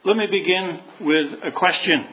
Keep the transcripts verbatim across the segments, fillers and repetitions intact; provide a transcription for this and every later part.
Let me begin with a question.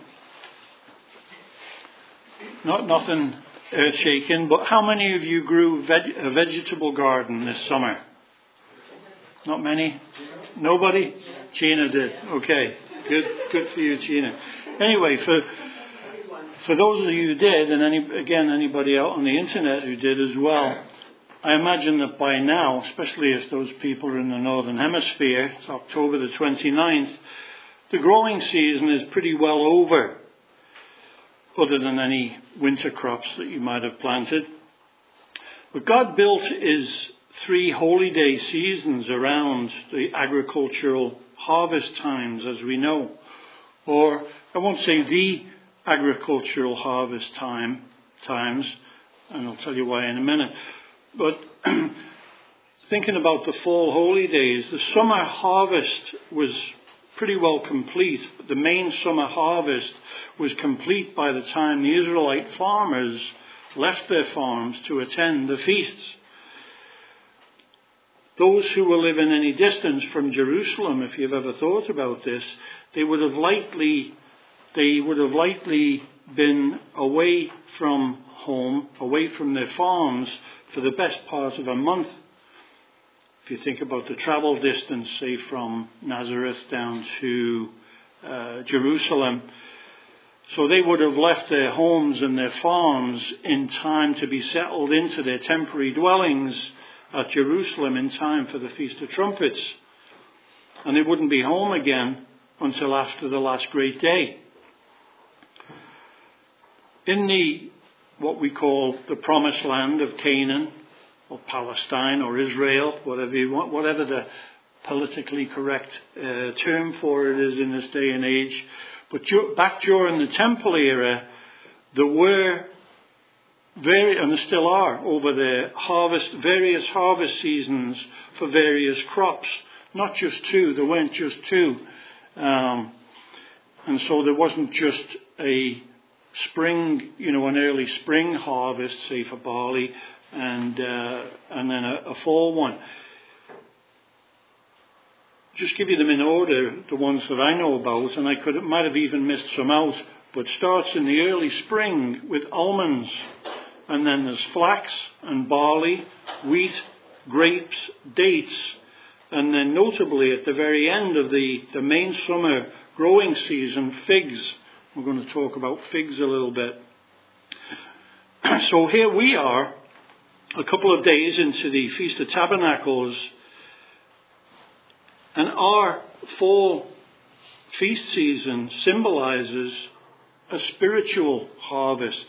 Not nothing earth-shaking, but how many of you grew veg- a vegetable garden this summer? Not many? Nobody? Gina did. Okay, good, good for you, Gina. Anyway, for for those of you who did, and any, again anybody out on the internet who did as well, I imagine that by now, especially if those people are in the Northern Hemisphere, it's October the twenty-ninth, the growing season is pretty well over, other than any winter crops that you might have planted. But God built his three holy day seasons around the agricultural harvest times, as we know. Or, I won't say the agricultural harvest time times, and I'll tell you why in a minute. But thinking about the fall holy days, the summer harvest was pretty well complete. The main summer harvest was complete by the time the Israelite farmers left their farms to attend the feasts. Those who were living any distance from Jerusalem, if you've ever thought about this, they would have likely, they would have likely been away from home, away from their farms for the best part of a month. If you think about the travel distance, say from Nazareth down to uh, Jerusalem, so they would have left their homes and their farms in time to be settled into their temporary dwellings at Jerusalem in time for the Feast of Trumpets. And they wouldn't be home again until after the last great day. In the, what we call the promised land of Canaan, or Palestine, or Israel, whatever you want, whatever the politically correct uh, term for it is in this day and age. But back during the Temple era, there were very, and there still are, over the harvest, various harvest seasons for various crops. Not just two, there weren't just two. Um, and so there wasn't just a spring, you know, an early spring harvest, say for barley, and uh, and then a, a fall one. Just give you them in order, the ones that I know about, and I could might have even missed some out, but starts in the early spring with almonds, and then there's flax and barley, wheat, grapes, dates, and then notably at the very end of the, the main summer growing season, figs. We're going to talk about figs a little bit. So here we are, a couple of days into the Feast of Tabernacles, and our fall feast season symbolizes a spiritual harvest.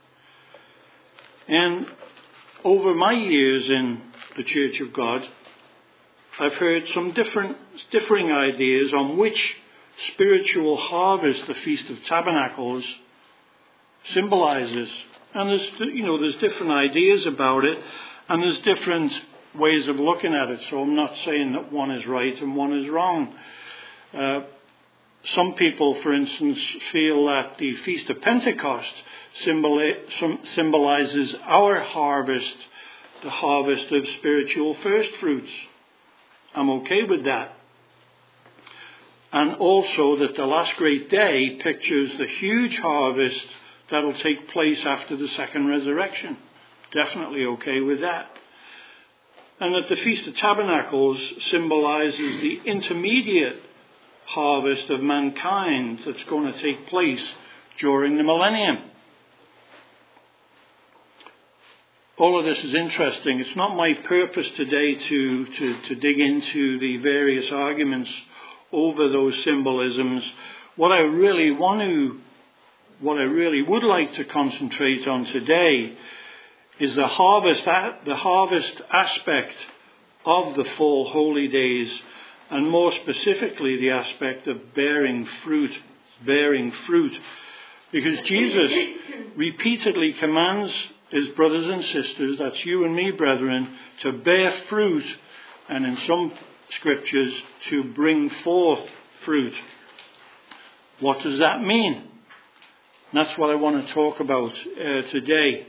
And over my years in the Church of God, I've heard some different, differing ideas on which spiritual harvest the Feast of Tabernacles symbolizes. And there's, you know, there's different ideas about it, and there's different ways of looking at it. So I'm not saying that one is right and one is wrong. Uh, some people, for instance, feel that the Feast of Pentecost symbolizes our harvest, the harvest of spiritual first fruits. I'm okay with that. And also that the last great day pictures the huge harvest that'll take place after the second resurrection. Definitely okay with that. And that the Feast of Tabernacles symbolizes the intermediate harvest of mankind that's going to take place during the millennium. All of this is interesting. It's not my purpose today to, to, to dig into the various arguments over those symbolisms. What I really want to, what I really would like to concentrate on today is the harvest, the harvest aspect of the fall holy days, and more specifically the aspect of bearing fruit, bearing fruit. Because Jesus repeatedly commands his brothers and sisters, that's you and me, brethren, to bear fruit, and in some scriptures, to bring forth fruit. What does that mean? And that's what I want to talk about uh, today.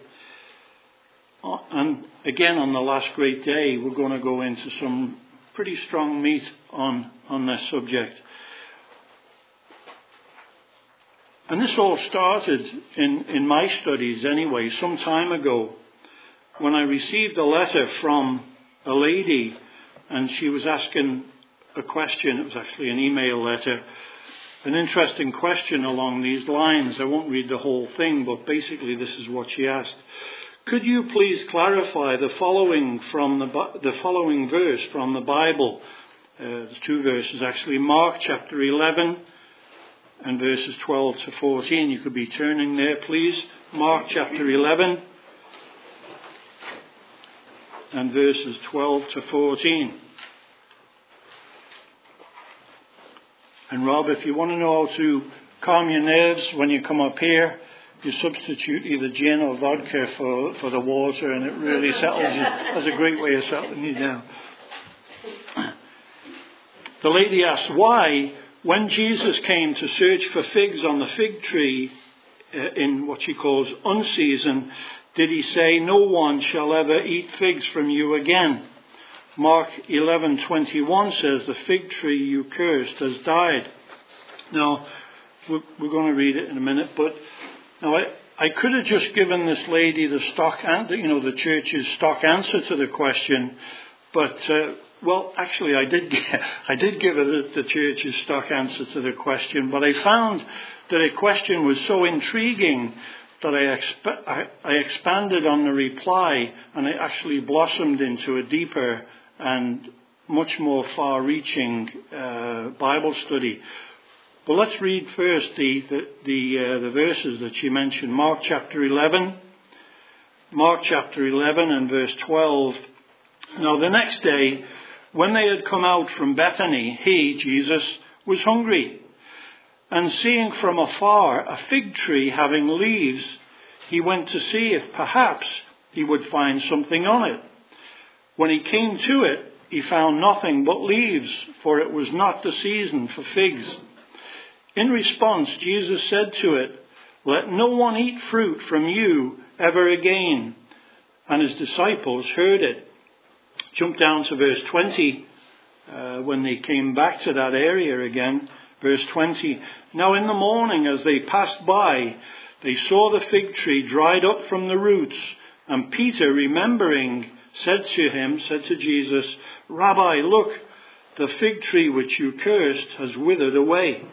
And again, on the last great day, we're going to go into some pretty strong meat on, on this subject. And this all started in, in my studies anyway, some time ago, when I received a letter from a lady, and she was asking a question. It was actually an email letter, an interesting question along these lines. I won't read the whole thing, but basically this is what she asked. Could you please clarify the following from the, the following verse from the Bible? Uh, there's two verses actually. Mark chapter eleven and verses twelve to fourteen. You could be turning there, please. Mark chapter eleven and verses twelve to fourteen. And Rob, if you want to know how to calm your nerves when you come up here, you substitute either gin or vodka for, for the water, and it really settles you. That's a great way of settling you down. The lady asked why, when Jesus came to search for figs on the fig tree uh, in what she calls unseason, did he say, no one shall ever eat figs from you again? Mark eleven twenty-one says, the fig tree you cursed has died. Now, we're, we're going to read it in a minute, but now I, I could have just given this lady the stock, you know, the church's stock answer to the question, but uh, well, actually, I did. I did give her the, the church's stock answer to the question, but I found that a question was so intriguing that I, exp- I, I expanded on the reply, and it actually blossomed into a deeper and much more far-reaching uh, Bible study. But let's read first the the the, uh, the verses that she mentioned. Mark chapter eleven. Mark chapter eleven and verse twelve. Now the next day, when they had come out from Bethany, he, Jesus, was hungry. And seeing from afar a fig tree having leaves, he went to see if perhaps he would find something on it. When he came to it, he found nothing but leaves, for it was not the season for figs. In response, Jesus said to it, let no one eat fruit from you ever again. And his disciples heard it. Jump down to verse twenty, uh, when they came back to that area again. Verse twenty, now in the morning as they passed by, they saw the fig tree dried up from the roots. And Peter, remembering, said to him, said to Jesus, Rabbi, look, the fig tree which you cursed has withered away.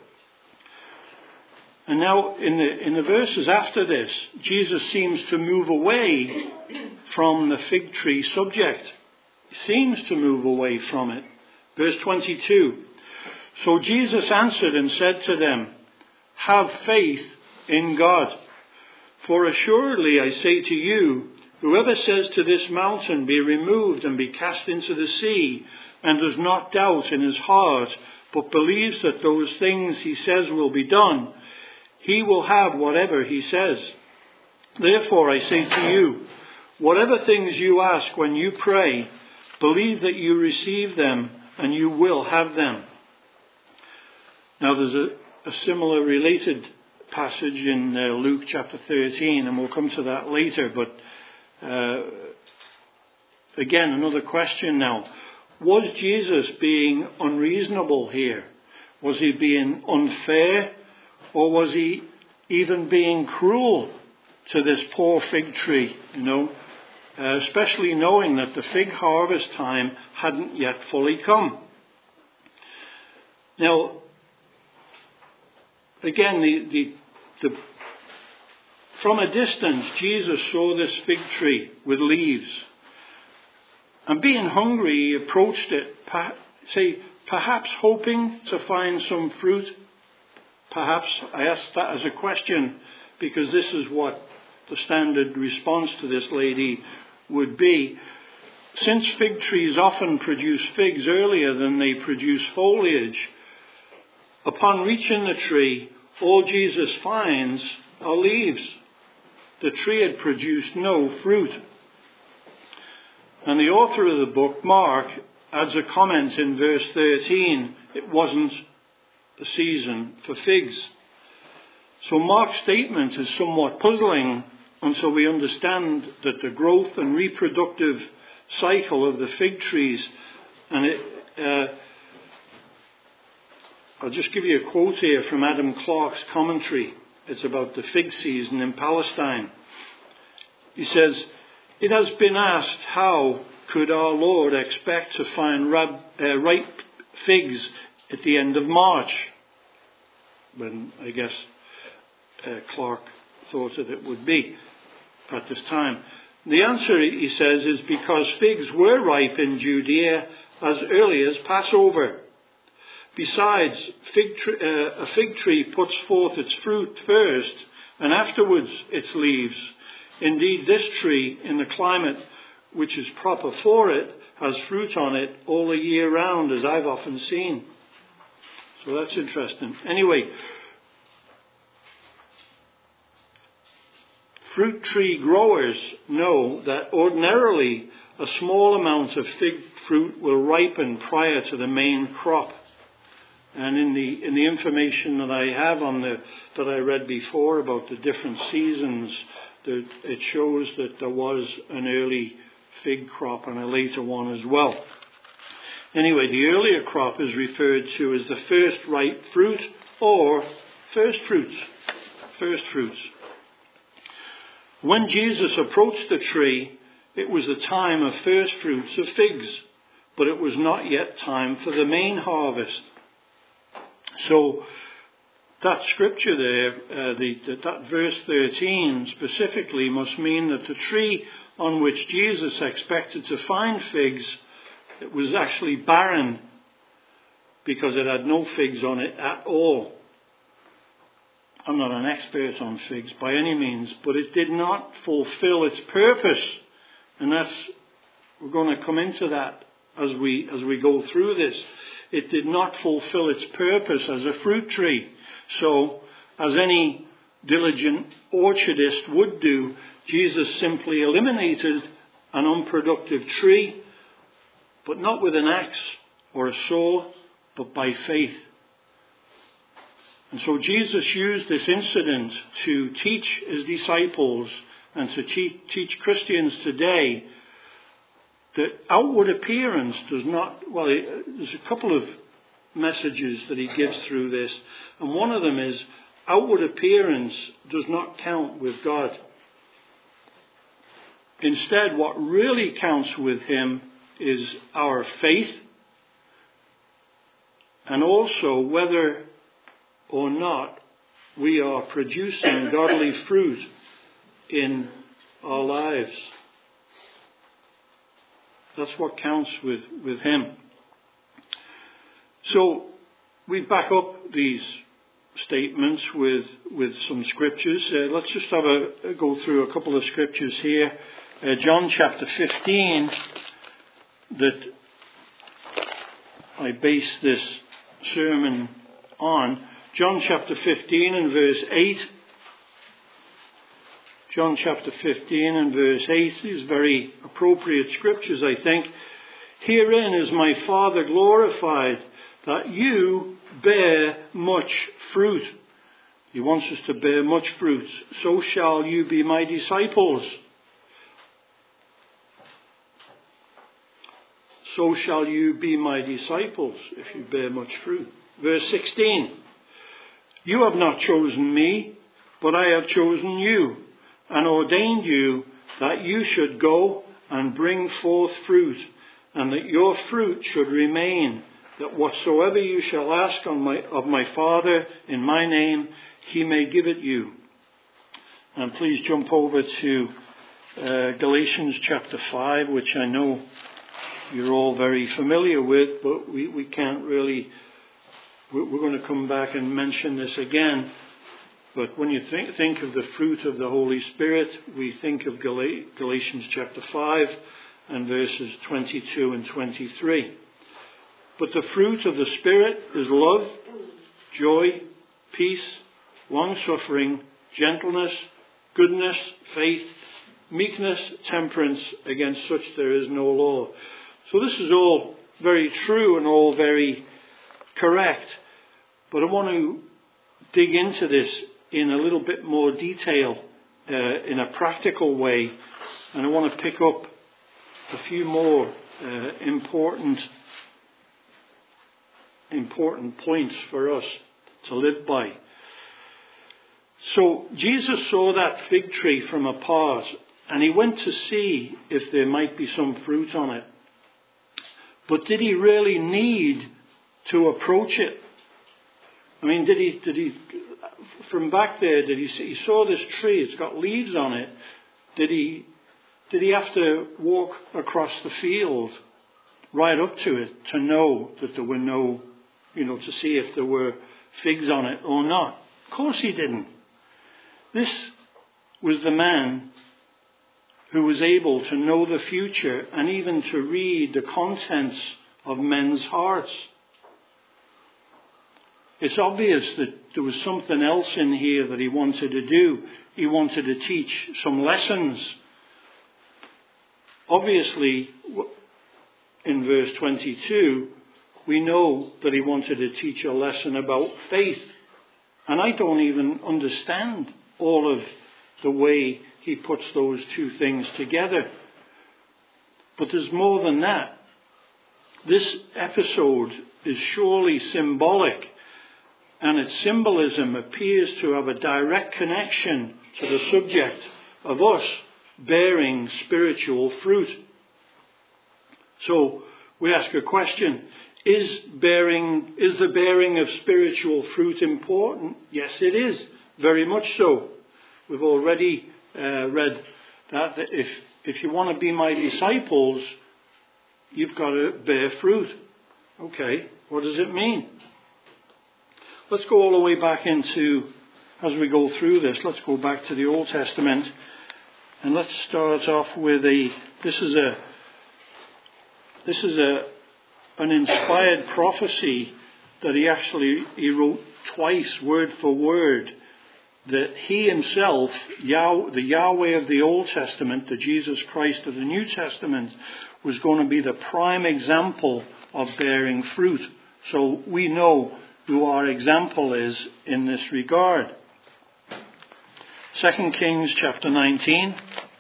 And now in the, in the verses after this, Jesus seems to move away from the fig tree subject. He seems to move away from it. Verse twenty-two. So Jesus answered and said to them, have faith in God. For assuredly I say to you, whoever says to this mountain, be removed and be cast into the sea, and does not doubt in his heart, but believes that those things he says will be done, he will have whatever he says. Therefore I say to you, whatever things you ask when you pray, believe that you receive them, and you will have them. Now there's a, a similar related passage in uh, Luke chapter thirteen, and we'll come to that later. But uh, again, another question now. Was Jesus being unreasonable here? Was he being unfair? Or was he even being cruel to this poor fig tree, you know? Uh, especially knowing that the fig harvest time hadn't yet fully come. Now, again, the, the, the, from a distance, Jesus saw this fig tree with leaves. And being hungry, he approached it, per, say, perhaps hoping to find some fruit. Perhaps I asked that as a question because this is what the standard response to this lady would be. Since fig trees often produce figs earlier than they produce foliage, upon reaching the tree, all Jesus finds are leaves. The tree had produced no fruit. And the author of the book, Mark, adds a comment in verse thirteen. It wasn't the season for figs. So Mark's statement is somewhat puzzling until we understand that the growth and reproductive cycle of the fig trees and it, uh, I'll just give you a quote here from Adam Clarke's commentary. It's about the fig season in Palestine. He says, "It has been asked, how could our Lord expect to find rab, uh, ripe figs at the end of March?" When I guess uh, Clarke thought that it would be at this time. The answer, he says, is because figs were ripe in Judea as early as Passover. Besides, fig tree, uh, a fig tree puts forth its fruit first and afterwards its leaves. Indeed, this tree, in the climate which is proper for it, has fruit on it all the year round, as I've often seen. So that's interesting. Anyway, fruit tree growers know that ordinarily a small amount of fig fruit will ripen prior to the main crop. And in the in the information that I have on the that I read before about the different seasons, the, it shows that there was an early fig crop and a later one as well. Anyway, the earlier crop is referred to as the first ripe fruit or first fruits. First fruits. When Jesus approached the tree, it was the time of first fruits of figs, but it was not yet time for the main harvest. So that scripture there, uh, the, the, that verse thirteen specifically must mean that the tree on which Jesus expected to find figs, it was actually barren because it had no figs on it at all. I'm not an expert on figs by any means, but it did not fulfill its purpose. And that's, we're going to come into that as we as we go through this. It did not fulfill its purpose as a fruit tree. So, as any diligent orchardist would do, Jesus simply eliminated an unproductive tree, but not with an axe or a saw, but by faith. And so Jesus used this incident to teach his disciples and to te- teach Christians today that outward appearance does not, well, there's a couple of messages that he gives through this. And one of them is outward appearance does not count with God. Instead, what really counts with him is our faith, and also whether or not we are producing godly fruit in our lives. That's what counts with, with him. So we back up these statements with with some scriptures. Uh, let's just have a go through a couple of scriptures here. Uh, John chapter fifteen, that I base this sermon on. John chapter fifteen and verse eight. John chapter fifteen and verse eight is very appropriate scriptures, I think. Herein is my Father glorified, that you bear much fruit. He wants us to bear much fruit. So shall you be my disciples. So shall you be my disciples if you bear much fruit. Verse sixteen. You have not chosen me, but I have chosen you, and ordained you that you should go and bring forth fruit, and that your fruit should remain, that whatsoever you shall ask on my, of my Father in my name, he may give it you. And please jump over to uh, Galatians chapter five, which I know you're all very familiar with, but we, we can't really, we're, we're going to come back and mention this again. But when you think, think of the fruit of the Holy Spirit, we think of Gal- Galatians chapter five and verses twenty-two and twenty-three. But the fruit of the Spirit is love, joy, peace, long-suffering, gentleness, goodness, faith, meekness, temperance. Against such there is no law. So this is all very true and all very correct. But I want to dig into this in a little bit more detail, uh, in a practical way. And I want to pick up a few more uh, important important points for us to live by. So Jesus saw that fig tree from apart, and he went to see if there might be some fruit on it. But did he really need to approach it? I mean, did he, did he, from back there, did he see, he saw this tree, it's got leaves on it. Did he, did he have to walk across the field right up to it to know that there were no, you know, to see if there were figs on it or not? Of course he didn't. This was the man who was able to know the future and even to read the contents of men's hearts. It's obvious that there was something else in here that he wanted to do. He wanted to teach some lessons. Obviously, in verse twenty-two, we know that he wanted to teach a lesson about faith. And I don't even understand all of the way he puts those two things together. But there's more than that. This episode is surely symbolic, and its symbolism appears to have a direct connection to the subject of us bearing spiritual fruit. So we ask a question. Is bearing, is the bearing of spiritual fruit important? Yes, it is. Very much so. We've already uh, read that, that if, if you want to be my disciples, you've got to bear fruit. Okay, what does it mean? Let's go all the way back into, as we go through this, let's go back to the Old Testament. And let's start off with a, this is a, this is a, an inspired prophecy that he actually, he wrote twice, word for word, that he himself, Yah, the Yahweh of the Old Testament, the Jesus Christ of the New Testament, was going to be the prime example of bearing fruit. So we know who our example is in this regard. Second Kings chapter nineteen.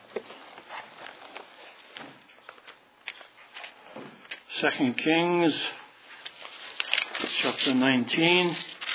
Second Kings chapter nineteen.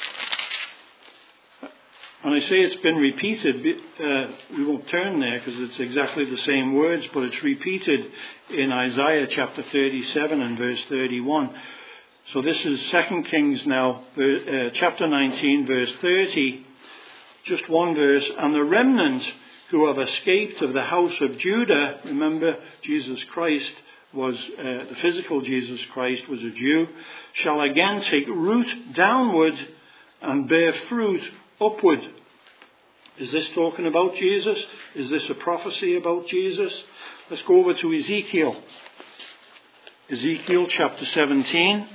And I say it's been repeated, uh, we won't turn there because it's exactly the same words, but it's repeated in Isaiah chapter thirty-seven and verse thirty-one. So this is Second Kings now, uh, chapter nineteen, verse thirty, just one verse. And the remnant who have escaped of the house of Judah, remember Jesus Christ was, uh, the physical Jesus Christ was a Jew, shall again take root downward and bear fruit upward. Is this talking about Jesus? Is this a prophecy about Jesus? Let's go over to Ezekiel. Ezekiel chapter seventeen.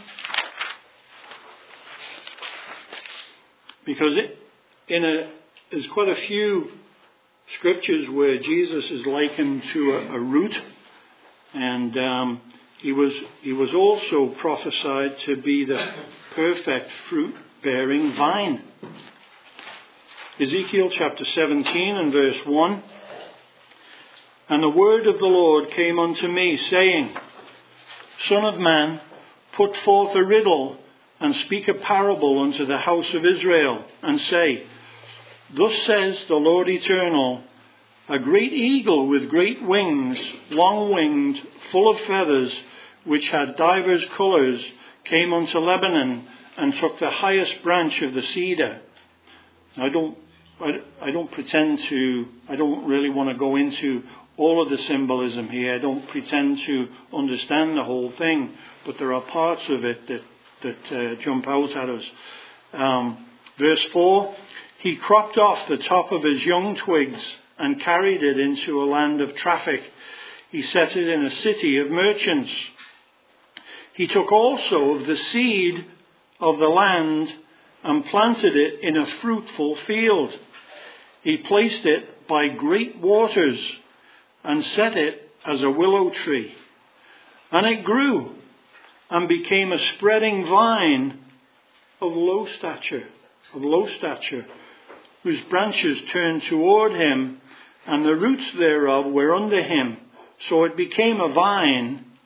Because it, in a, there's quite a few scriptures where Jesus is likened to a, a root. And um, he was he was also prophesied to be the perfect fruit-bearing vine. Ezekiel chapter seventeen and verse one. And the word of the Lord came unto me, saying, Son of man, put forth a riddle, and speak a parable unto the house of Israel, and say, Thus says the Lord Eternal, a great eagle with great wings, long-winged, full of feathers, which had divers colours, came unto Lebanon, and took the highest branch of the cedar. Now, I don't, I, I don't pretend to, I don't really want to go into all of the symbolism here. I don't pretend to understand the whole thing, but there are parts of it that, that uh, jump out at us. Um, verse four, he cropped off the top of his young twigs and carried it into a land of traffic. He set it in a city of merchants. He took also of the seed of the land and planted it in a fruitful field. He placed it by great waters and set it as a willow tree. And it grew and became a spreading vine of low stature, of low stature, whose branches turned toward him, and the roots thereof were under him. So it became a vine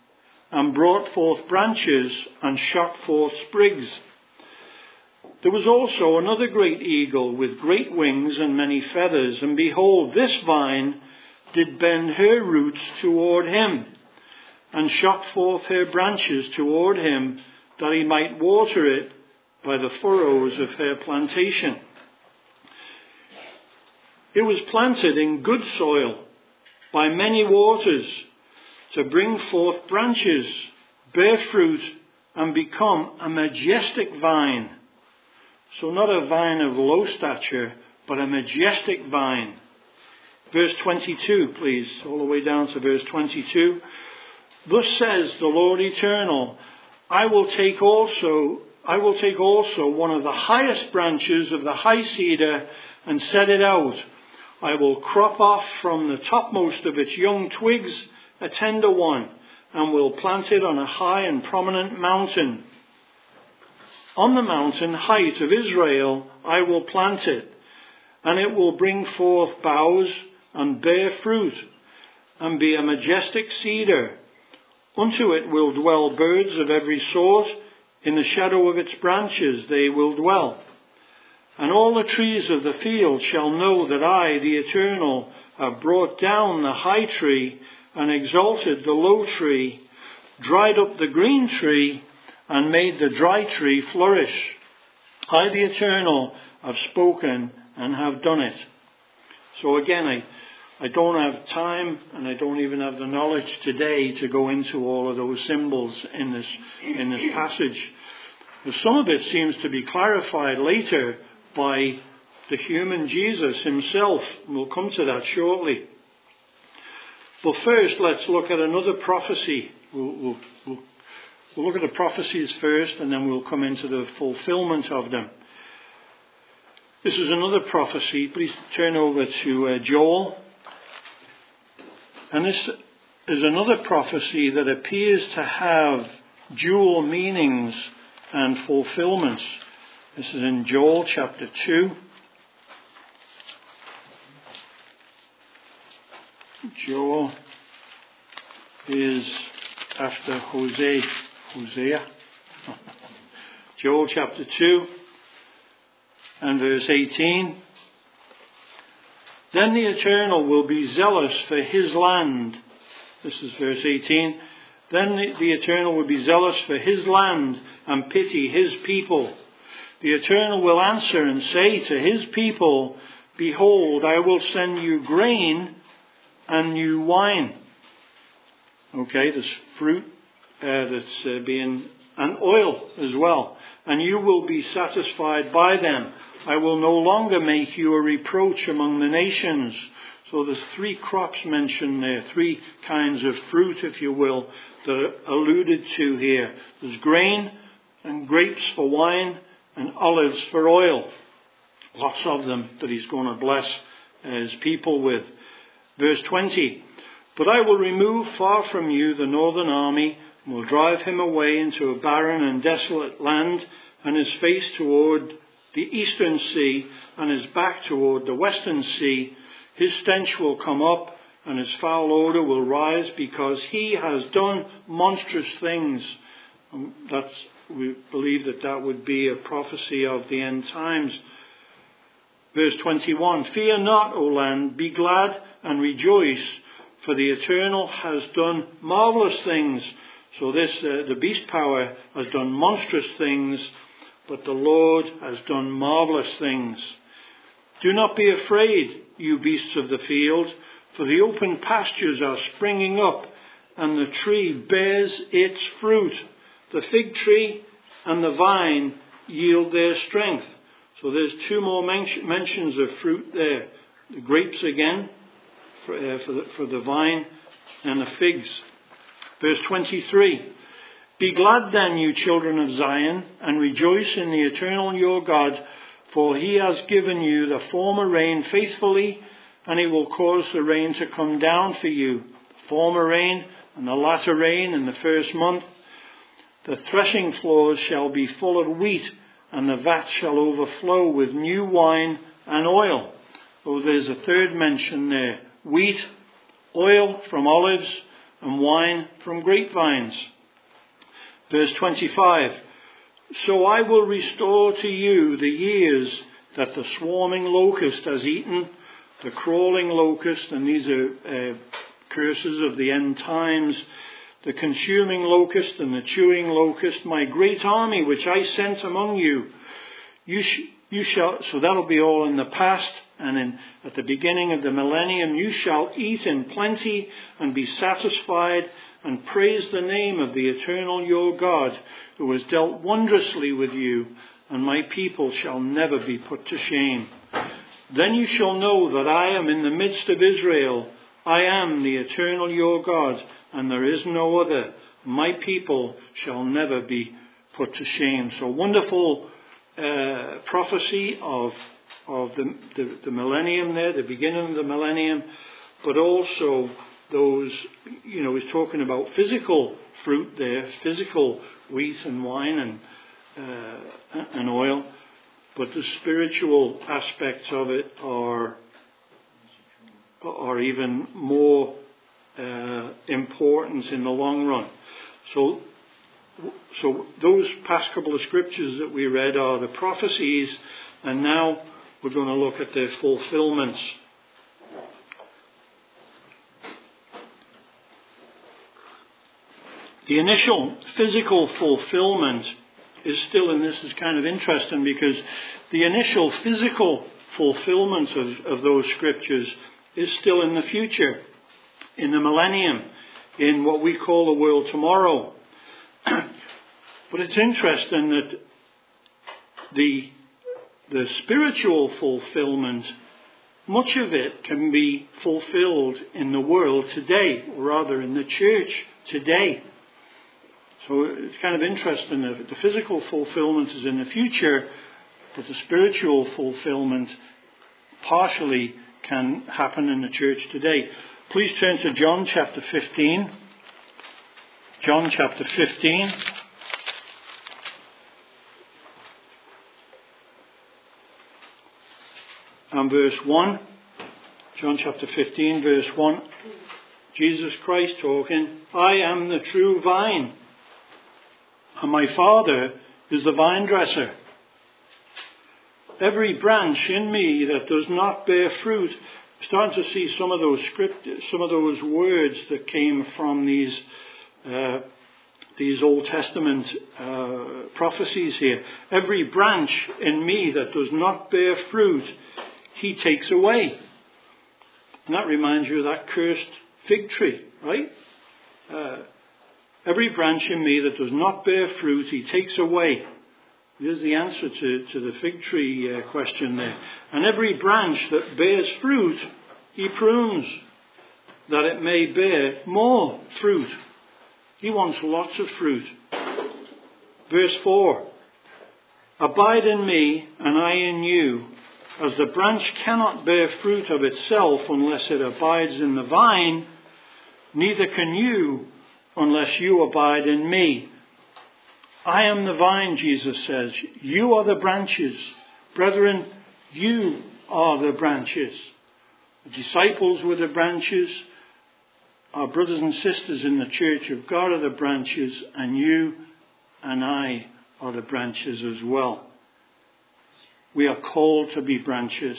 and brought forth branches, and shot forth sprigs. There was also another great eagle with great wings and many feathers, and behold, this vine did bend her roots toward him, and shot forth her branches toward him, that he might water it by the furrows of her plantation. It was planted in good soil by many waters, to bring forth branches, bear fruit, and become a majestic vine. So not a vine of low stature, but a majestic vine. Verse twenty-two, please, all the way down to verse twenty-two. Thus says the Lord Eternal, I will take also, I will take also one of the highest branches of the high cedar and set it out. I will crop off from the topmost of its young twigs a tender one, and will plant it on a high and prominent mountain. On the mountain height of Israel I will plant it, and it will bring forth boughs and bear fruit, and be a majestic cedar. Unto it will dwell birds of every sort, in the shadow of its branches they will dwell. And all the trees of the field shall know that I, the Eternal, have brought down the high tree, and exalted the low tree, dried up the green tree, and made the dry tree flourish. I, the Eternal, have spoken and have done it. So again, I, I don't have time, and I don't even have the knowledge today to go into all of those symbols in this, in this passage. But some of it seems to be clarified later by the human Jesus himself. We'll come to that shortly. But first, let's look at another prophecy. We'll, we'll, we'll, we'll look at the prophecies first, and then we'll come into the fulfillment of them. This is another prophecy. Please turn over to uh, Joel. And this is another prophecy that appears to have dual meanings and fulfillments. This is in Joel chapter two. Joel is after Hosea. Hosea. Joel chapter two and verse eighteen. Then the Eternal will be zealous for his land. This is verse eighteen. Then the, the Eternal will be zealous for his land and pity his people. The Eternal will answer and say to his people, behold, I will send you grain and new wine. Okay, there's fruit uh, that's uh, being, and oil as well. And you will be satisfied by them. I will no longer make you a reproach among the nations. So there's three crops mentioned there, three kinds of fruit, if you will, that are alluded to here. There's grain and grapes for wine and olives for oil. Lots of them that he's going to bless his people with. Verse twenty, but I will remove far from you the northern army, and will drive him away into a barren and desolate land, and his face toward the eastern sea, and his back toward the western sea. His stench will come up, and his foul odour will rise, because he has done monstrous things. And that's, we believe that that would be a prophecy of the end times. Verse twenty-one, fear not, O land, be glad and rejoice, for the Eternal has done marvellous things. So this, uh, the beast power has done monstrous things, but the Lord has done marvellous things. Do not be afraid, you beasts of the field, for the open pastures are springing up, and the tree bears its fruit. The fig tree and the vine yield their strength. So there's two more men- mentions of fruit there. The grapes again, for, uh, for, the, for the vine, and the figs. Verse twenty-three. Be glad then, you children of Zion, and rejoice in the Eternal your God, for he has given you the former rain faithfully, and he will cause the rain to come down for you, the former rain and the latter rain in the first month. The threshing floors shall be full of wheat, and the vat shall overflow with new wine and oil. Oh, there's a third mention there. Wheat, oil from olives, and wine from grapevines. Verse twenty-five. So I will restore to you the years that the swarming locust has eaten, the crawling locust, and these are uh, curses of the end times, the consuming locust and the chewing locust, my great army which I sent among you. You, sh- you shall, so that'll be all in the past, and in, at the beginning of the millennium, you shall eat in plenty and be satisfied and praise the name of the eternal your God, who has dealt wondrously with you, and my people shall never be put to shame. Then you shall know that I am in the midst of Israel. I am the eternal your God, and there is no other. My people shall never be put to shame. So wonderful uh, prophecy of of the, the, the millennium there, the beginning of the millennium, but also those, you know, he's talking about physical fruit there, physical wheat and wine and uh, and oil, but the spiritual aspects of it are are even more uh, important in the long run. So, so those past couple of scriptures that we read are the prophecies, and now we're going to look at their fulfillments. The initial physical fulfillment is still, and this is kind of interesting because the initial physical fulfillment of, of those scriptures is still in the future, in the millennium, in what we call the world tomorrow. But it's interesting that the, the spiritual fulfillment, much of it can be fulfilled in the world today, or rather in the church today. So it's kind of interesting that the physical fulfillment is in the future, but the spiritual fulfillment partially can happen in the church today. Please turn to John chapter fifteen. John chapter fifteen. And verse one. John chapter fifteen, verse one. Jesus Christ talking, I am the true vine, and my Father is the vine dresser. Every branch in me that does not bear fruit, I'm starting to see some of those script, some of those words that came from these uh, these Old Testament uh, prophecies here. Every branch in me that does not bear fruit, he takes away. And that reminds you of that cursed fig tree, right? Uh, every branch in me that does not bear fruit, he takes away. Here's the answer to, to the fig tree uh, question there. And every branch that bears fruit, he prunes, that it may bear more fruit. He wants lots of fruit. Verse four. Abide in me, and I in you, as the branch cannot bear fruit of itself unless it abides in the vine, neither can you unless you abide in me. I am the vine, Jesus says. You are the branches. Brethren, you are the branches. The disciples were the branches. Our brothers and sisters in the church of God are the branches, and you and I are the branches as well. We are called to be branches.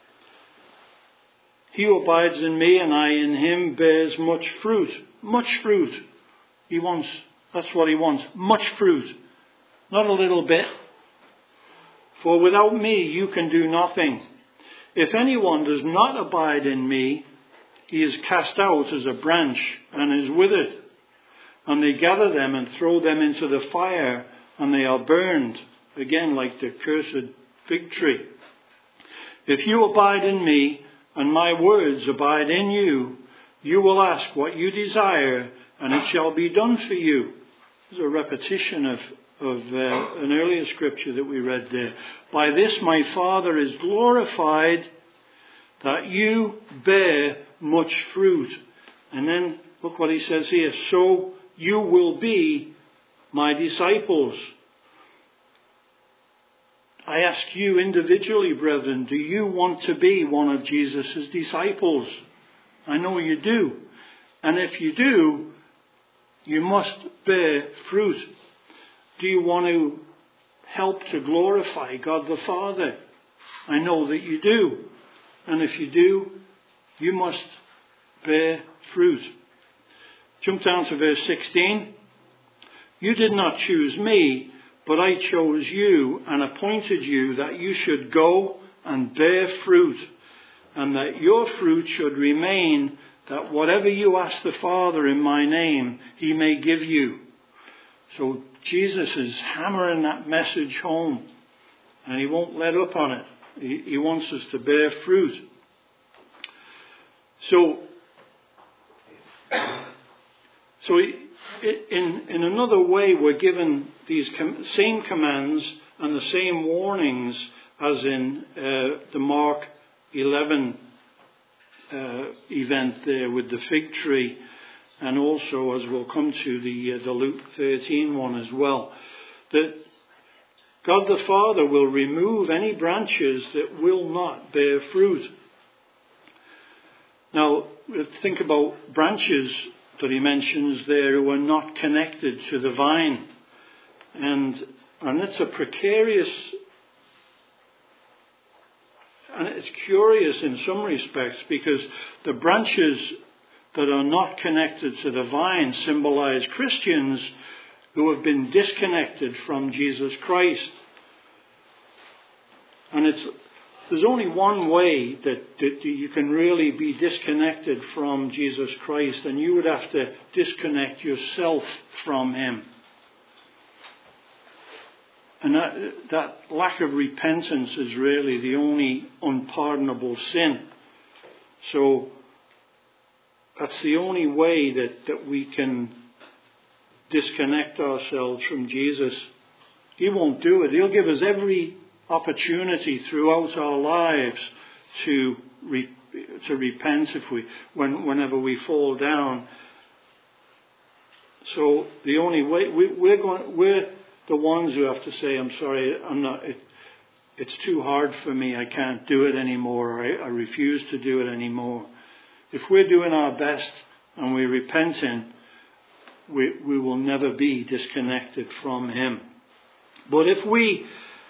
He who abides in me and I in him bears much fruit. Much fruit. He wants, that's what he wants. Much fruit. Not a little bit. For without me you can do nothing. If anyone does not abide in me, he is cast out as a branch and is withered. And they gather them and throw them into the fire, and they are burned. Again, like the cursed fig tree. If you abide in me, and my words abide in you, you will ask what you desire, and it shall be done for you. There's a repetition of, of uh, an earlier scripture that we read there. By this my Father is glorified, that you bear much fruit. And then look what he says here. So you will be my disciples. I ask you individually, brethren, do you want to be one of Jesus' disciples? I know you do. And if you do, you must bear fruit. Do you want to help to glorify God the Father? I know that you do. And if you do, you must bear fruit. Jump down to verse sixteen. You did not choose me, but I chose you and appointed you that you should go and bear fruit, and that your fruit should remain, that whatever you ask the Father in my name, he may give you. So Jesus is hammering that message home, and he won't let up on it. He, he wants us to bear fruit. So, so in, in another way, we're given these com- same commands and the same warnings as in uh, the Mark eleven uh, event there with the fig tree, and also, as we'll come to, the, uh, the Luke thirteen one as well, that God the Father will remove any branches that will not bear fruit. Now, think about branches that he mentions there who are not connected to the vine. And, and it's a precarious, and it's curious in some respects, because the branches that are not connected to the vine symbolize Christians who have been disconnected from Jesus Christ. And it's there's only one way that, that you can really be disconnected from Jesus Christ, and you would have to disconnect yourself from him. And that, that lack of repentance is really the only unpardonable sin. So that's the only way that, that we can disconnect ourselves from Jesus. He won't do it. He'll give us every opportunity throughout our lives to re, to repent if we when whenever we fall down. So the only way we, we're going we're the ones who have to say, I'm sorry, I'm not. It, it's too hard for me. I can't do it anymore. I, I refuse to do it anymore. If we're doing our best and we're repenting, we we will never be disconnected from him. But if we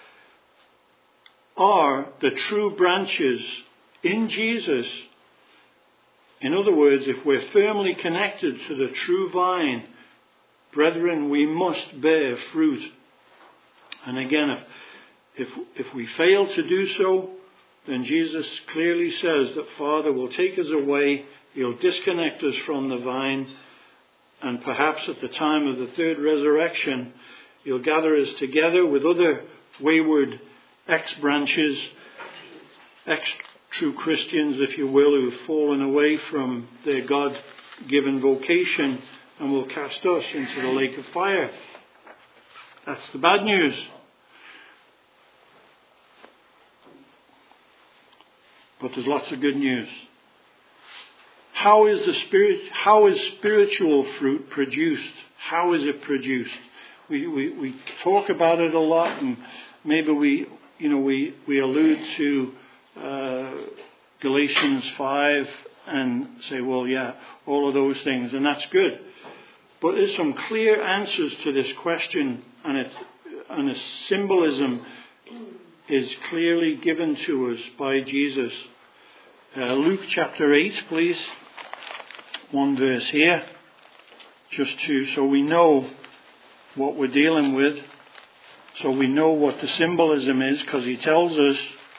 are the true branches in Jesus, in other words, if we're firmly connected to the true vine, brethren, we must bear fruit. And again, if, if, if we fail to do so, then Jesus clearly says that Father will take us away, he'll disconnect us from the vine, and perhaps at the time of the third resurrection, he'll gather us together with other wayward ex-branches, ex-true Christians, if you will, who have fallen away from their God-given vocation, and will cast us into the lake of fire. That's the bad news. But there's lots of good news. How is the spirit? How is spiritual fruit produced? How is it produced? We we, we talk about it a lot, and maybe we. You know, we, we allude to uh, Galatians five and say, well, yeah, all of those things, and that's good. But there's some clear answers to this question, and, it's, and a symbolism is clearly given to us by Jesus. Uh, Luke chapter eight, please. One verse here, just to, so we know what we're dealing with. So we know what the symbolism is, because he tells us,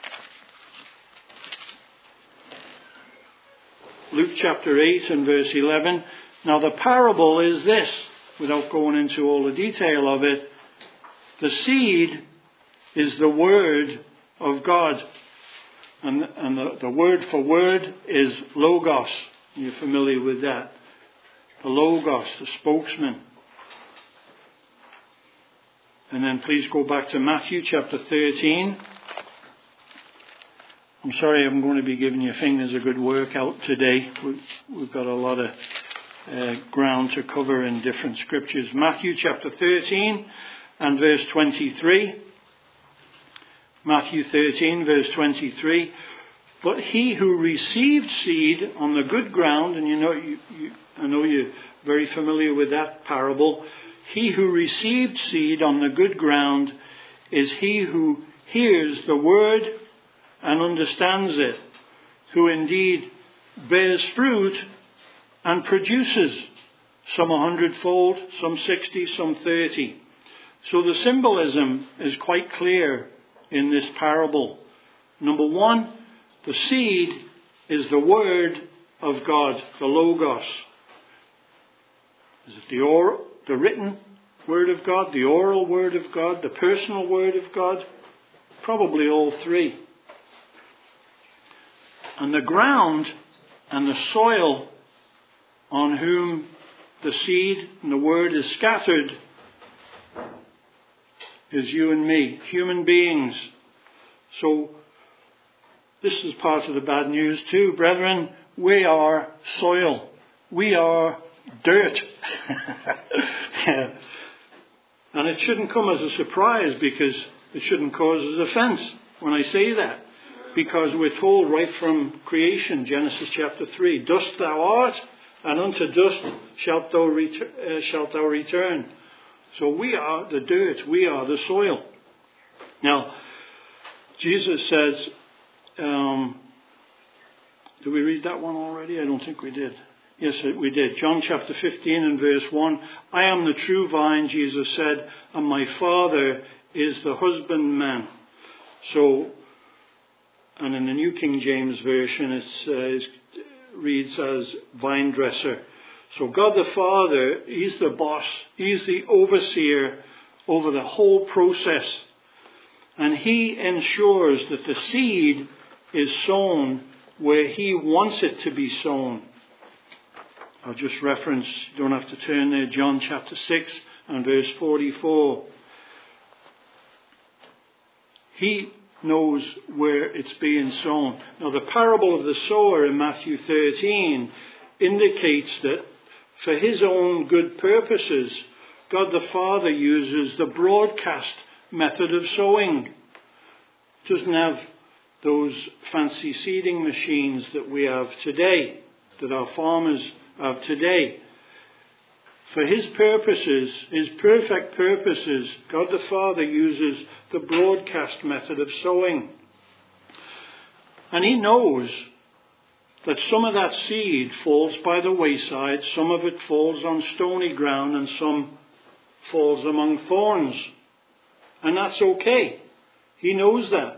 Luke chapter eight and verse eleven, now the parable is this, without going into all the detail of it, the seed is the word of God. And, and the, the word for word is logos. You're familiar with that. The logos, the spokesman. And then please go back to Matthew chapter thirteen. I'm sorry I'm going to be giving your fingers a good workout today. We've got a lot of uh, ground to cover in different scriptures. Matthew chapter thirteen and verse twenty-three. Matthew thirteen verse twenty-three. But he who received seed on the good ground, and you know, you, you, I know you're very familiar with that parable. He who received seed on the good ground is he who hears the word and understands it, who indeed bears fruit and produces, some a hundredfold, some sixty, some thirty. So the symbolism is quite clear in this parable. Number one, the seed is the word of God, the Logos. Is it the oral, the written word of God, the oral word of God, the personal word of God? Probably all three. And the ground and the soil on whom the seed and the word is scattered is you and me, human beings. So this is part of the bad news too. Brethren, we are soil. We are dirt. And it shouldn't come as a surprise, because it shouldn't cause us offence when I say that. Because we're told right from creation, Genesis chapter three, dust thou art, and unto dust shalt thou, ret- uh, shalt thou return. So we are the dirt, we are the soil. Now, Jesus says, um, did we read that one already? I don't think we did. Yes, we did. John chapter fifteen and verse one. I am the true vine, Jesus said, and my Father is the husbandman. So, and in the New King James Version, it uh, reads as vine dresser. So God the Father, He's the boss. He's the overseer over the whole process. And He ensures that the seed is sown where He wants it to be sown. I'll just reference, you don't have to turn there, John chapter six and verse forty-four. He knows where it's being sown. Now the parable of the sower in Matthew thirteen indicates that for His own good purposes, God the Father uses the broadcast method of sowing. Doesn't have those fancy seeding machines that we have today, that our farmers have today. For His purposes, His perfect purposes, God the Father uses the broadcast method of sowing. And He knows that some of that seed falls by the wayside, some of it falls on stony ground, and some falls among thorns. And that's okay. He knows that.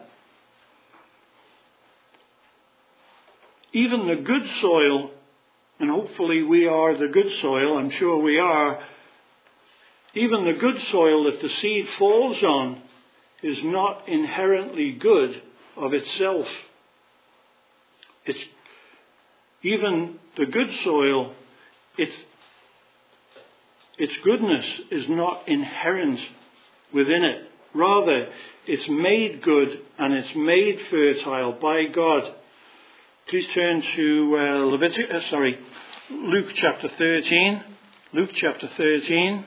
Even the good soil, and hopefully we are the good soil, I'm sure we are, even the good soil that the seed falls on is not inherently good of itself. It's even the good soil, its, its goodness is not inherent within it. Rather, it's made good and it's made fertile by God. Please turn to uh, Leviticus, uh, sorry, Luke chapter thirteen. Luke chapter thirteen.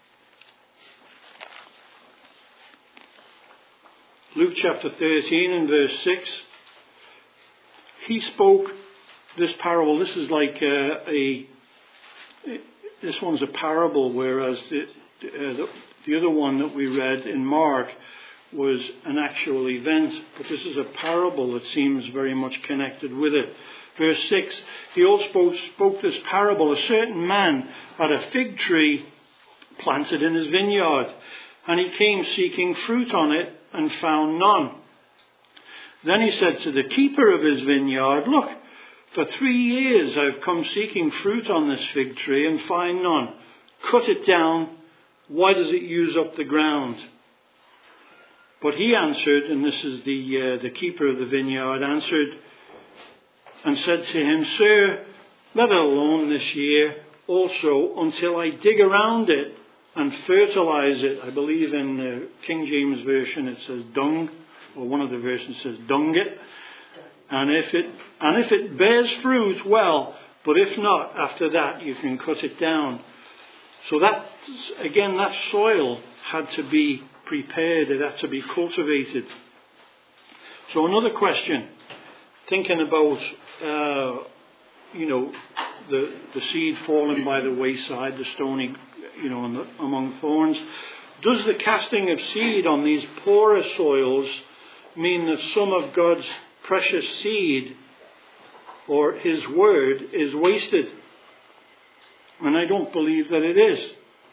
Luke chapter thirteen and verse six. He spoke this parable. This is like uh, a. This one's a parable, whereas the, uh, the the other one that we read in Mark was an actual event, but this is a parable that seems very much connected with it. Verse six, he also spoke, spoke this parable. A certain man had a fig tree planted in his vineyard, and he came seeking fruit on it and found none. Then he said to the keeper of his vineyard, look, for three years I've come seeking fruit on this fig tree and find none. Cut it down. Why does it use up the ground? But he answered, and this is the uh, the keeper of the vineyard, answered and said to him, Sir, let it alone this year also until I dig around it and fertilize it. I believe in the King James Version it says dung, or one of the versions says dung it. And if it and if it bears fruit, well, but if not, after that you can cut it down. So that, again, that soil had to be prepared, it had to be cultivated. So another question, thinking about, uh, you know, the, the seed falling by the wayside, the stony you know, in the, among thorns. Does the casting of seed on these poorer soils mean that some of God's precious seed or His word is wasted? And I don't believe that it is.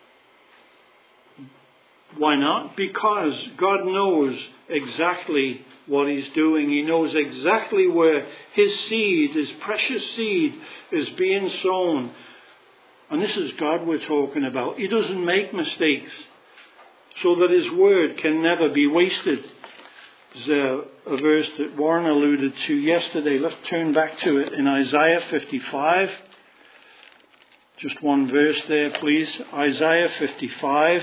Why not? Because God knows exactly what He's doing. He knows exactly where His seed, His precious seed, is being sown. And this is God we're talking about. He doesn't make mistakes, so that His word can never be wasted. There's a, a verse that Warren alluded to yesterday. Let's turn back to it in Isaiah fifty-five. Just one verse there, please. Isaiah fifty-five.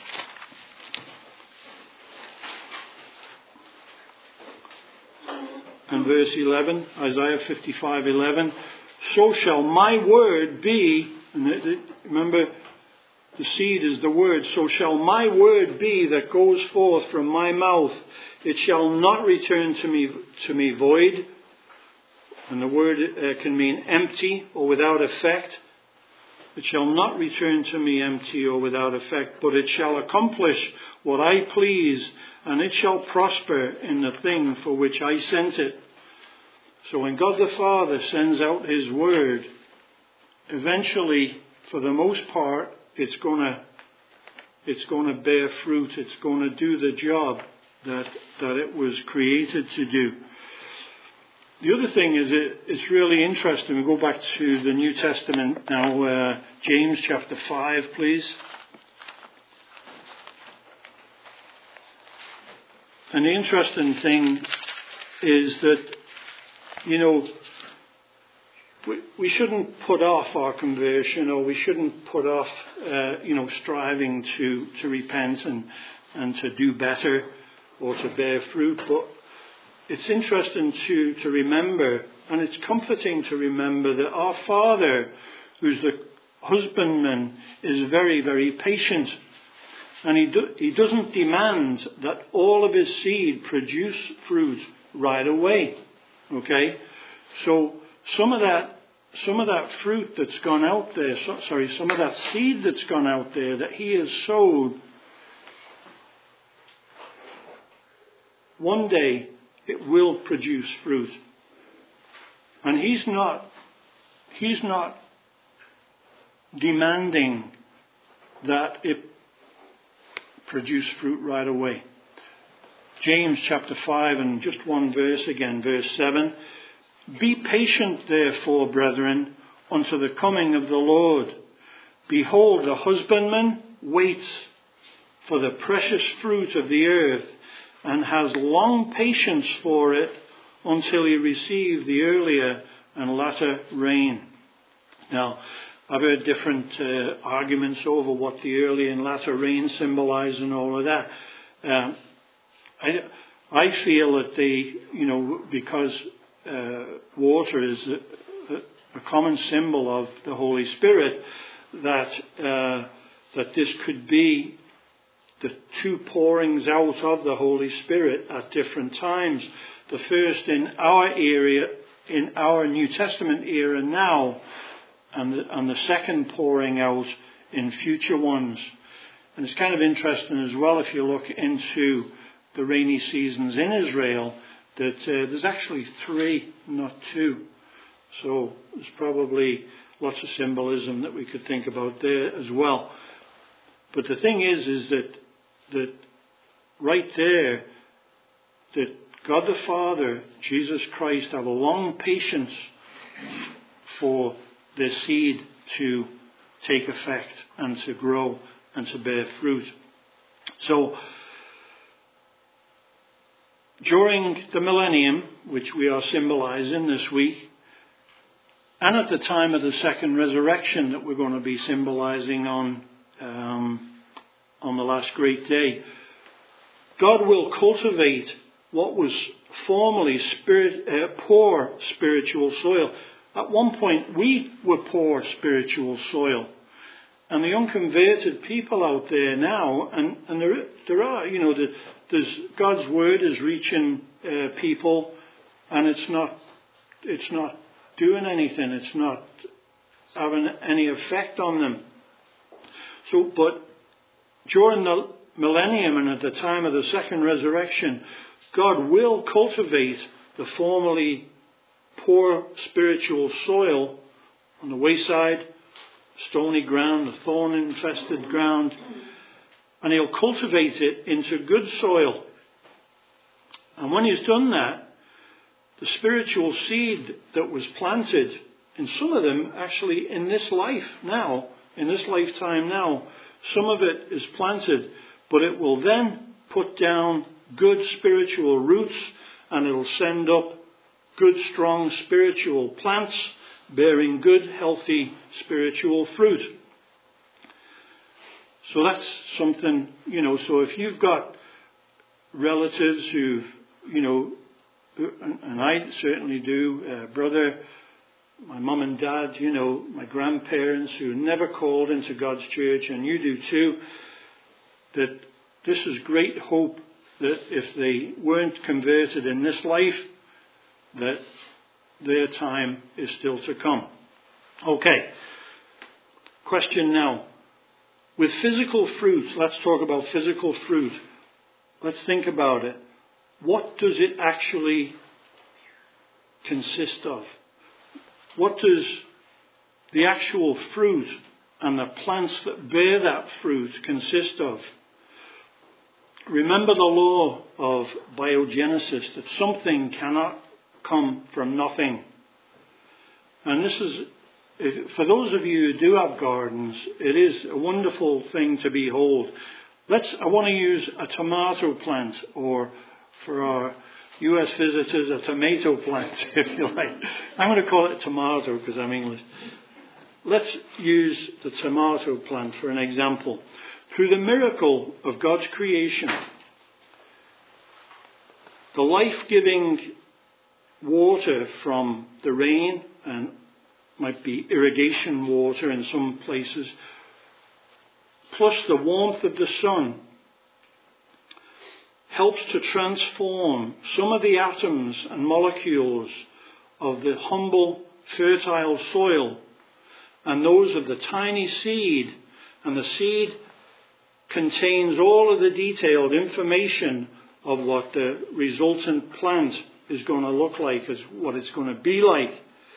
And verse eleven, Isaiah fifty-five eleven. So shall my word be, and remember, the seed is the word. So shall my word be that goes forth from my mouth. It shall not return to me to me void. And the word uh, can mean empty or without effect. It shall not return to me empty or without effect, but it shall accomplish what I please, and it shall prosper in the thing for which I sent it. So when God the Father sends out His word, eventually, for the most part, it's going to it's going to bear fruit. It's going to do the job that that it was created to do. The other thing is, it, it's really interesting. We go back to the New Testament now, uh, James chapter five, please. And the interesting thing is that, you know, we, we shouldn't put off our conversion, or we shouldn't put off, uh, you know, striving to, to repent and, and to do better or to bear fruit. But it's interesting to, to remember, and it's comforting to remember, that our Father, who's the husbandman, is very, very patient. And he, do, he doesn't demand that all of His seed produce fruit right away. Okay? So some of that, some of that fruit that's gone out there, so, sorry, some of that seed that's gone out there that He has sowed, one day it will produce fruit. And He's not, He's not demanding that it produce fruit right away. James chapter five, and just one verse again, verse seven. Be patient, therefore, brethren, unto the coming of the Lord. Behold, the husbandman waits for the precious fruit of the earth, and has long patience for it until he receive the earlier and latter rain. Now, I've heard different uh, arguments over what the early and latter rain symbolize and all of that. Um, I, I feel that they, you know, because uh, water is a, a common symbol of the Holy Spirit, that uh, that this could be the two pourings out of the Holy Spirit at different times. The first in our area, in our New Testament era now, and the, and the second pouring out in future ones. And it's kind of interesting as well, if you look into the rainy seasons in Israel, that uh, there's actually three, not two. So there's probably lots of symbolism that we could think about there as well. But the thing is, is that that right there, that God the Father, Jesus Christ, have a long patience for their seed to take effect and to grow and to bear fruit. So, during the millennium, which we are symbolizing this week, and at the time of the second resurrection that we're going to be symbolizing on um, on the last great day, God will cultivate what was formerly spirit, uh, poor spiritual soil. At one point, we were poor spiritual soil. And the unconverted people out there now, and, and there, there are, you know, the, there's, God's word is reaching uh, people, and it's not, it's not doing anything. It's not having any effect on them. So, but during the millennium and at the time of the second resurrection, God will cultivate the formerly poor spiritual soil on the wayside, stony ground, the thorn-infested ground, and he'll cultivate it into good soil. And when he's done that, the spiritual seed that was planted, in some of them actually in this life now, in this lifetime now, some of it is planted, but it will then put down good spiritual roots, and it'll send up good, strong spiritual plants bearing good, healthy spiritual fruit. So that's something, you know, so if you've got relatives who've, you know, and I certainly do, uh, brother, my mum and dad, you know, my grandparents who never called into God's church, and you do too, that this is great hope that if they weren't converted in this life, that their time is still to come. Okay. Question now. With physical fruit, let's talk about physical fruit. Let's think about it. What does it actually consist of? What does the actual fruit and the plants that bear that fruit consist of? Remember the law of biogenesis, that something cannot come from nothing. And this is, for those of you who do have gardens, it is a wonderful thing to behold. Let's, I want to use a tomato plant, or for our U S visitors, a tomato plant, if you like. I'm going to call it tomato because I'm English. Let's use the tomato plant for an example. Through the miracle of God's creation, the life-giving water from the rain, and might be irrigation water in some places, plus the warmth of the sun, helps to transform some of the atoms and molecules of the humble, fertile soil and those of the tiny seed. And the seed contains all of the detailed information of what the resultant plant is going to look like, is what it's going to be like.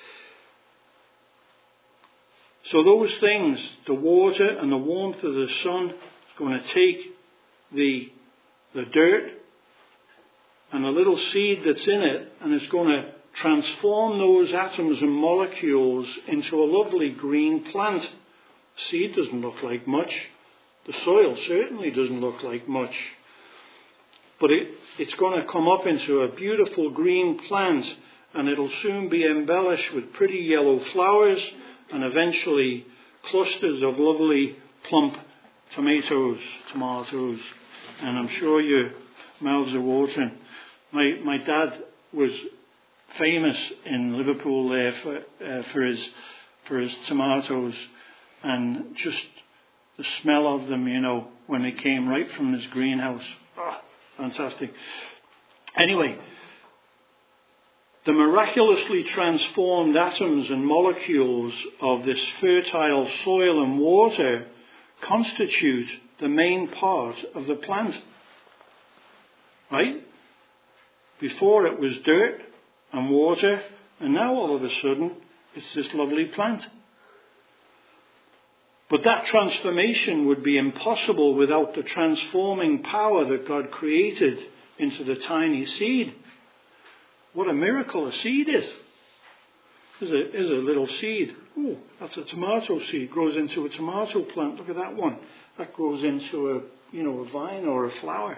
So those things, the water and the warmth of the sun, is going to take the the dirt and the little seed that's in it, and it's going to transform those atoms and molecules into a lovely green plant. Seed doesn't look like much. The soil certainly doesn't look like much. But it, it's going to come up into a beautiful green plant, and it'll soon be embellished with pretty yellow flowers and eventually clusters of lovely plump tomatoes, tomatoes. And I'm sure your mouths are watering. My my dad was famous in Liverpool there for uh, for his for his tomatoes, and just the smell of them, you know, when they came right from his greenhouse. Oh, fantastic. Anyway, the miraculously transformed atoms and molecules of this fertile soil and water constitute the main part of the plant. Right? Before it was dirt and water, and now all of a sudden it's this lovely plant. But that transformation would be impossible without the transforming power that God created into the tiny seed. What a miracle a seed is. Here's a, here's a little seed. Oh, that's a tomato seed. Grows into a tomato plant. Look at that one. That grows into a, you know, a vine or a flower.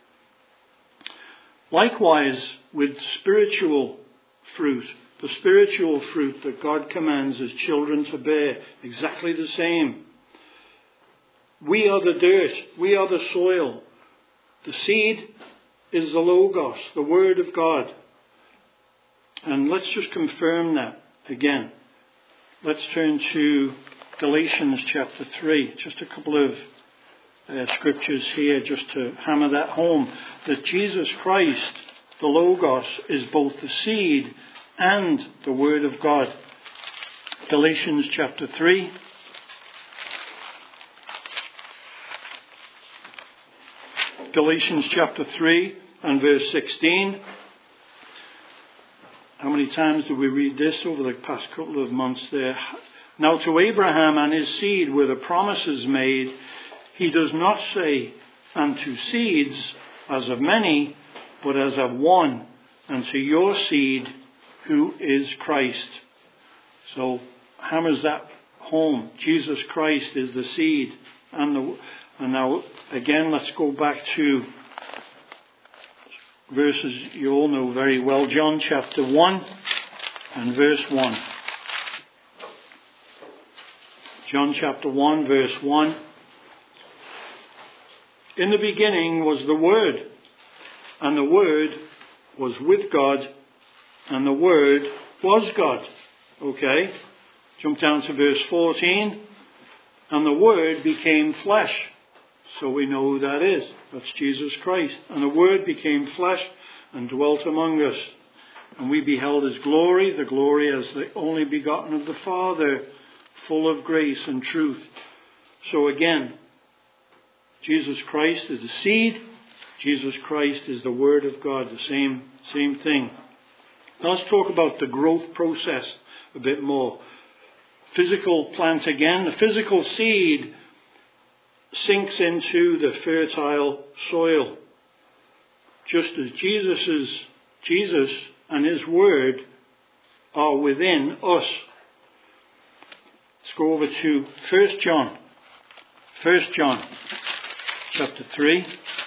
Likewise, with spiritual fruit, the spiritual fruit that God commands His children to bear, exactly the same. We are the dirt. We are the soil. The seed is the Logos, the Word of God. And let's just confirm that again. Let's turn to Galatians chapter three. Just a couple of uh, scriptures here just to hammer that home. That Jesus Christ, the Logos, is both the seed and the Word of God. Galatians chapter three. Galatians chapter three and verse sixteen. How many times did we read this over the past couple of months there? Now to Abraham and his seed were the promises made. He does not say, and to seeds as of many, but as of one, and to your seed, who is Christ. So hammers that home. Jesus Christ is the seed. And, the, and now again, let's go back to verses you all know very well. John chapter one and verse one. John chapter one verse one. In the beginning was the Word, and the Word was with God, and the Word was God. Okay. Jump down to verse fourteen. And the Word became flesh. So we know who that is. That's Jesus Christ. And the Word became flesh and dwelt among us. And we beheld his glory, the glory as the only begotten of the Father, full of grace and truth. So again, Jesus Christ is the seed. Jesus Christ is the Word of God. The same, same thing. Now let's talk about the growth process a bit more. Physical plant again. The physical seed sinks into the fertile soil. Just as Jesus's, Jesus and his Word are within us. Let's go over to First John. First John chapter three.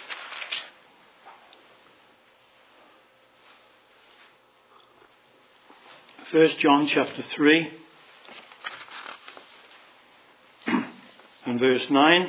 First John chapter three and verse nine.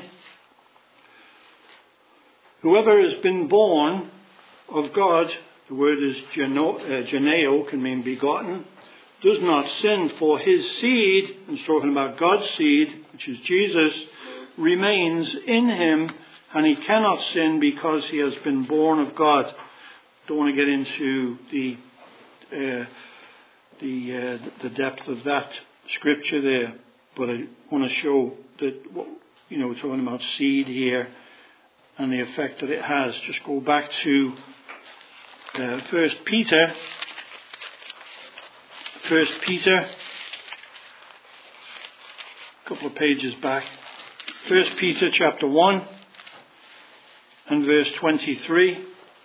Whoever has been born of God, the word is geneo, can mean begotten, does not sin, for his seed, and it's talking about God's seed, which is Jesus, remains in him, and he cannot sin because he has been born of God. Don't want to get into the uh, the uh, the depth of that scripture there, but I want to show that, you know, we're talking about seed here and the effect that it has. Just go back to uh, First Peter. First Peter, a couple of pages back. First Peter chapter one and verse twenty-three.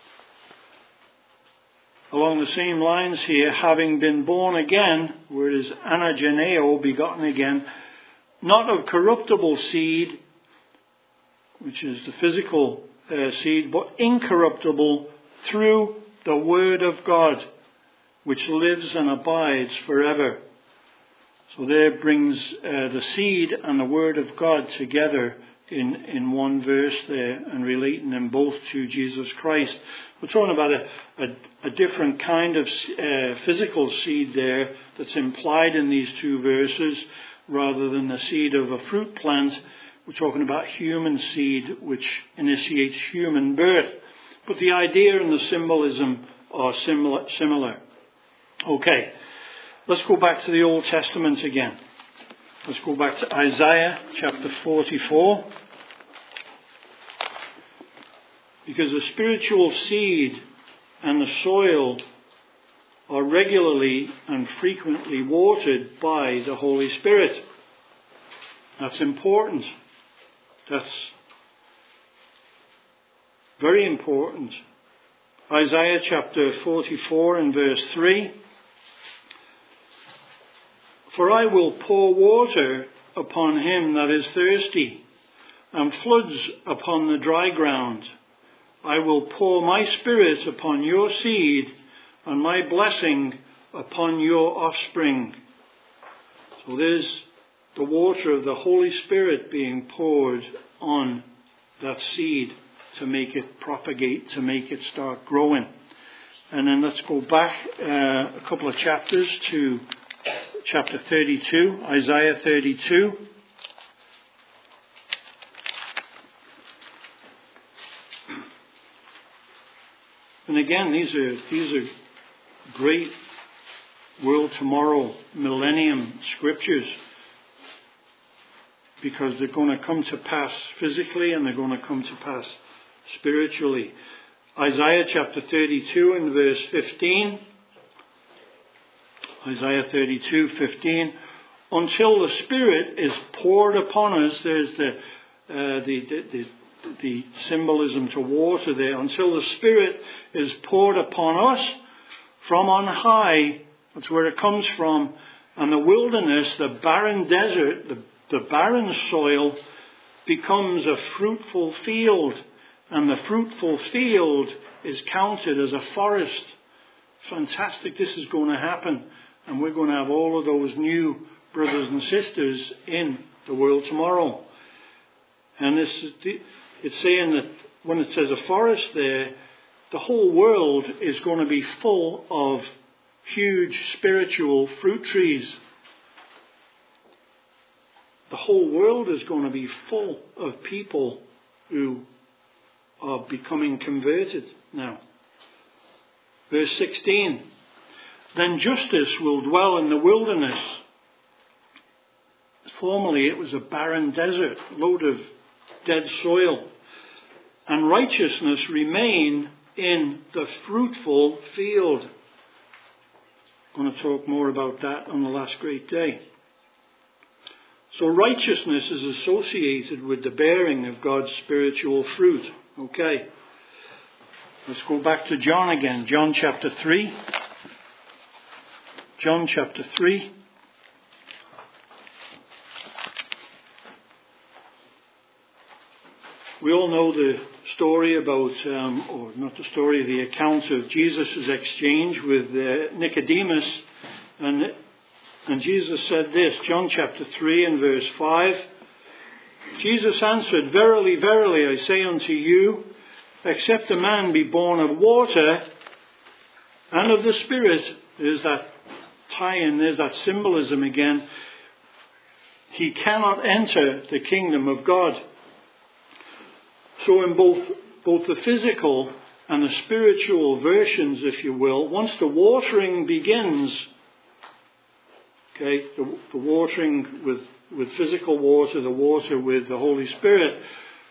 Along the same lines here, having been born again, where it is anageneo, begotten again, not of corruptible seed, which is the physical uh, seed, but incorruptible through the Word of God, which lives and abides forever. So there brings uh, the seed and the Word of God together in, in one verse there, and relating them both to Jesus Christ. We're talking about a, a, a different kind of uh, physical seed there that's implied in these two verses, rather than the seed of a fruit plant. We're talking about human seed, which initiates human birth. But the idea and the symbolism are similar. similar. Okay, let's go back to the Old Testament again. Let's go back to Isaiah chapter forty-four. Because the spiritual seed and the soil are regularly and frequently watered by the Holy Spirit. That's important. That's very important. Isaiah chapter forty-four and verse three. For I will pour water upon him that is thirsty, and floods upon the dry ground. I will pour my spirit upon your seed, and my blessing upon your offspring. So there's the water of the Holy Spirit being poured on that seed to make it propagate, to make it start growing. And then let's go back uh, a couple of chapters to chapter thirty-two, Isaiah thirty-two. And again, these are these are great world tomorrow millennium scriptures, because they're going to come to pass physically, and they're going to come to pass spiritually. Isaiah chapter thirty-two and verse fifteen. Isaiah thirty-two, fifteen. Until the Spirit is poured upon us, there's the, uh, the, the, the, the symbolism to water there. Until the Spirit is poured upon us from on high, that's where it comes from. And the wilderness, the barren desert, the, the barren soil becomes a fruitful field. And the fruitful field is counted as a forest. Fantastic, this is going to happen. And we're going to have all of those new brothers and sisters in the world tomorrow. And this is the, it's saying that when it says a forest there, the whole world is going to be full of huge spiritual fruit trees. The whole world is going to be full of people who are becoming converted now. Verse sixteen. Then justice will dwell in the wilderness. Formerly it was a barren desert, load of dead soil. And righteousness remain in the fruitful field. I'm going to talk more about that on the last great day. So righteousness is associated with the bearing of God's spiritual fruit. Okay. Let's go back to John again. John chapter three. John chapter three. We all know the story about, um, or not the story, the account of Jesus' exchange with uh, Nicodemus. And, and Jesus said this, John chapter three and verse five. Jesus answered, Verily, verily, I say unto you, except a man be born of water and of the Spirit, there's that tie-in, there's that symbolism again, he cannot enter the kingdom of God. So in both both the physical and the spiritual versions, if you will, once the watering begins, okay, the, the watering with, with physical water, the water with the Holy Spirit,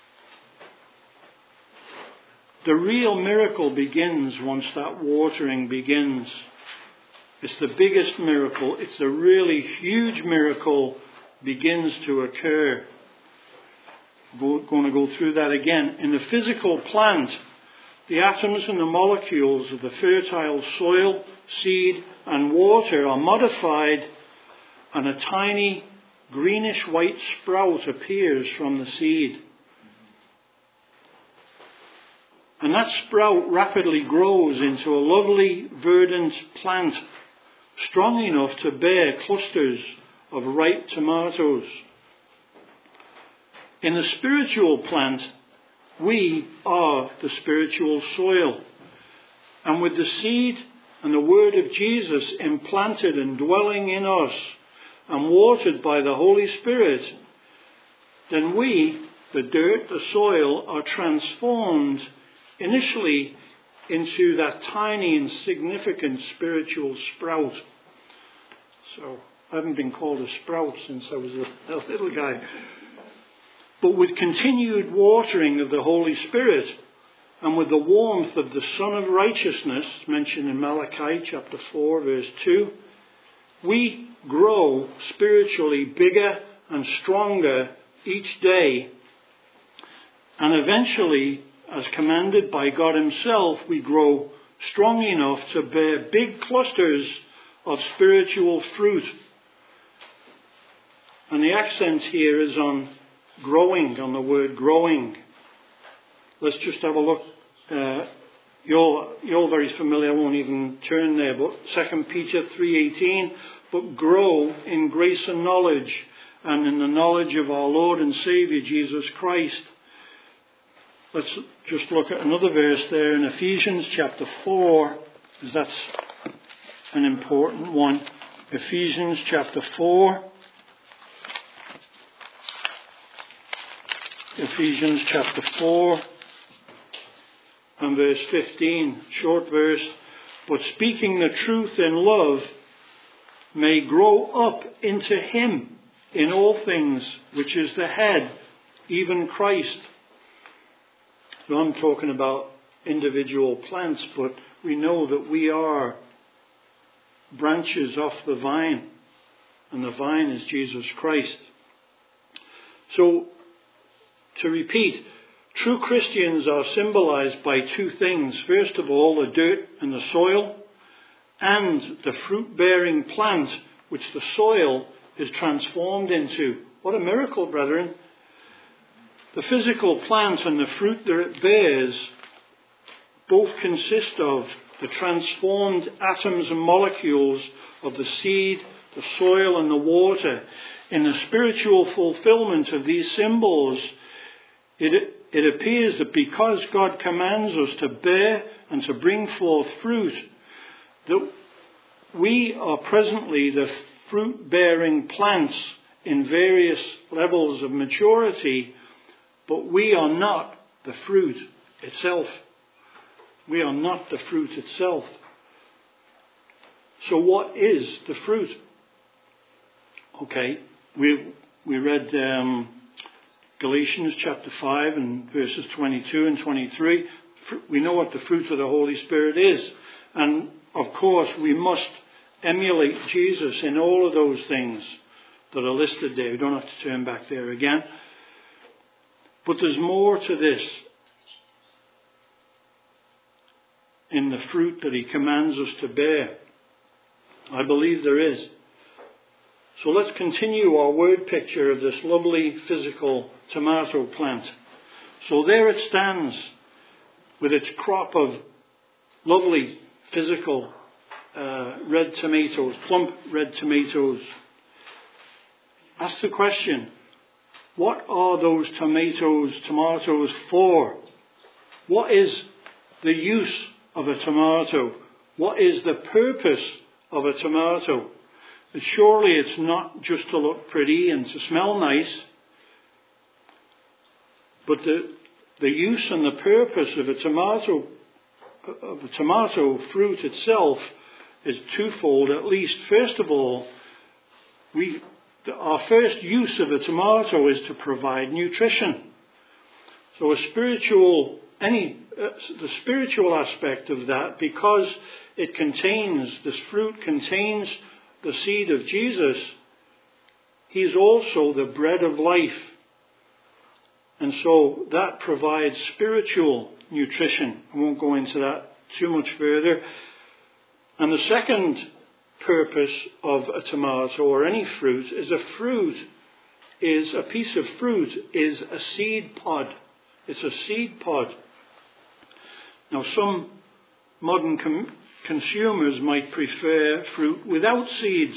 the real miracle begins once that watering begins. It's the biggest miracle. It's a really huge miracle begins to occur. We're going to go through that again. In the physical plant, the atoms and the molecules of the fertile soil, seed and water are modified, and a tiny greenish white sprout appears from the seed. And that sprout rapidly grows into a lovely verdant plant, strong enough to bear clusters of ripe tomatoes. In the spiritual plant, we are the spiritual soil. And with the seed and the word of Jesus implanted and dwelling in us and watered by the Holy Spirit, then we, the dirt, the soil, are transformed initially into that tiny and significant spiritual sprout. So I haven't been called a sprout since I was a, a little guy. But with continued watering of the Holy Spirit and with the warmth of the Son of Righteousness, mentioned in Malachi chapter four verse two, we grow spiritually bigger and stronger each day. And eventually, as commanded by God Himself, we grow strong enough to bear big clusters of spiritual fruit. And the accent here is on growing, on the word growing. Let's just have a look. Uh, you're, you're very familiar, I won't even turn there, but Second Peter three eighteen, but grow in grace and knowledge, and in the knowledge of our Lord and Saviour Jesus Christ. Let's just look at another verse there in Ephesians chapter four, because that's an important one. Ephesians chapter four. Ephesians chapter four and verse fifteen, short verse. But speaking the truth in love may grow up into Him in all things, which is the head, even Christ. So I'm talking about individual plants, but we know that we are branches off the vine, and the vine is Jesus Christ. So, to repeat, true Christians are symbolized by two things. First of all, the dirt and the soil, and the fruit-bearing plant which the soil is transformed into. What a miracle, brethren. The physical plant and the fruit that it bears both consist of the transformed atoms and molecules of the seed, the soil and the water. In the spiritual fulfillment of these symbols, it, it appears that because God commands us to bear and to bring forth fruit, that we are presently the fruit-bearing plants in various levels of maturity, but we are not the fruit itself. We are not the fruit itself. So what is the fruit? Okay, we we read um, Galatians chapter five and verses twenty-two and twenty-three. We know what the fruit of the Holy Spirit is. And of course we must emulate Jesus in all of those things that are listed there. We don't have to turn back there again. But there's more to this in the fruit that he commands us to bear. I believe there is. So let's continue our word picture of this lovely physical tomato plant. So there it stands with its crop of lovely physical uh, red tomatoes, plump red tomatoes. Ask the question, what are those tomatoes, tomatoes for? What is the use of a tomato? What is the purpose of a tomato? And surely it's not just to look pretty and to smell nice, but the the use and the purpose of a tomato of a tomato fruit itself is twofold. At least, first of all, we our first use of a tomato is to provide nutrition. So a spiritual any uh, the spiritual aspect of that, because it contains this fruit contains the seed of Jesus, he's also the bread of life. And so that provides spiritual nutrition. I won't go into that too much further. And the second purpose of a tomato or any fruit is a fruit is a piece of fruit is a seed pod. It's a seed pod. Now some modern com- consumers might prefer fruit without seeds.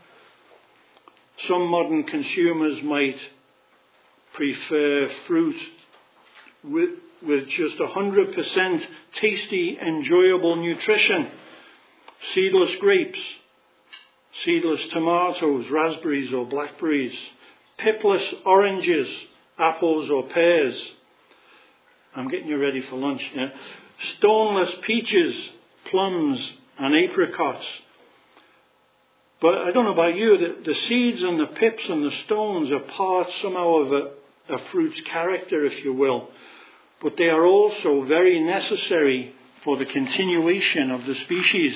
Some modern consumers might prefer fruit with, with just one hundred percent tasty, enjoyable nutrition. Seedless grapes, seedless tomatoes, raspberries or blackberries, pipless oranges, apples or pears. I'm getting you ready for lunch now. Stoneless peaches, plums and apricots. But I don't know about you, the, the seeds and the pips and the stones are part somehow of a, a fruit's character, if you will. But they are also very necessary for the continuation of the species.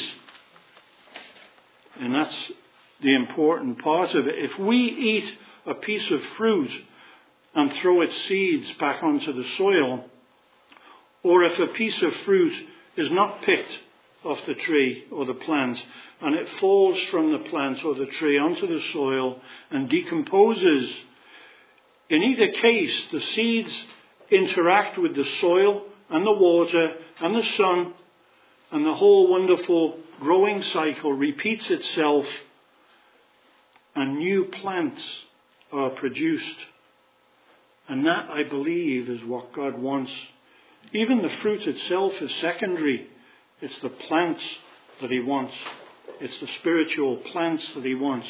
And that's the important part of it. If we eat a piece of fruit and throw its seeds back onto the soil, or if a piece of fruit is not picked off the tree or the plant, and it falls from the plant or the tree onto the soil and decomposes, in either case the seeds interact with the soil and the water and the sun, and the whole wonderful growing cycle repeats itself, and new plants are produced. And that, I believe, is what God wants. Even the fruit itself is secondary. It's the plants that he wants. It's the spiritual plants that he wants.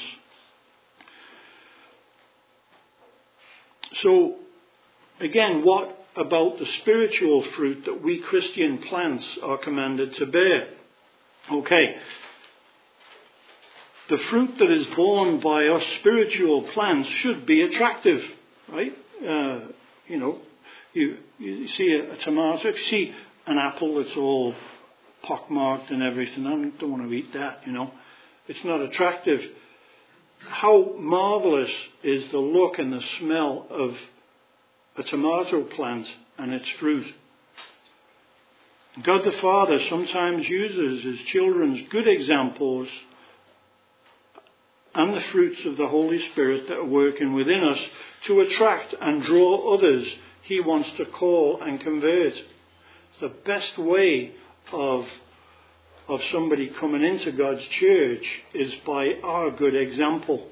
So, again, what about the spiritual fruit that we Christian plants are commanded to bear? Okay. The fruit that is borne by us spiritual plants should be attractive, right? Uh, you know, You, you see a, a tomato, if you see an apple that's all pockmarked and everything, I don't want to eat that, you know. It's not attractive. How marvellous is the look and the smell of a tomato plant and its fruit. God the Father sometimes uses his children's good examples and the fruits of the Holy Spirit that are working within us to attract and draw others he wants to call and convert. The best way of, of somebody coming into God's church is by our good example.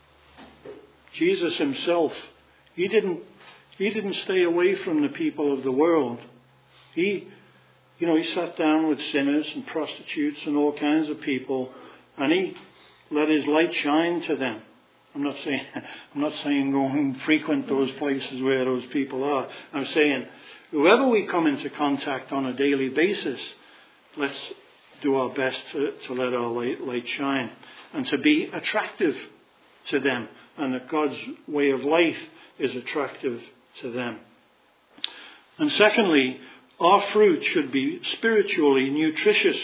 Jesus himself, he didn't, he didn't stay away from the people of the world. He, you know, he sat down with sinners and prostitutes and all kinds of people, and he let his light shine to them. I'm not saying I'm not saying go and frequent those places where those people are. I'm saying whoever we come into contact on a daily basis, let's do our best to, to let our light, light shine and to be attractive to them, and that God's way of life is attractive to them. And secondly, our fruit should be spiritually nutritious.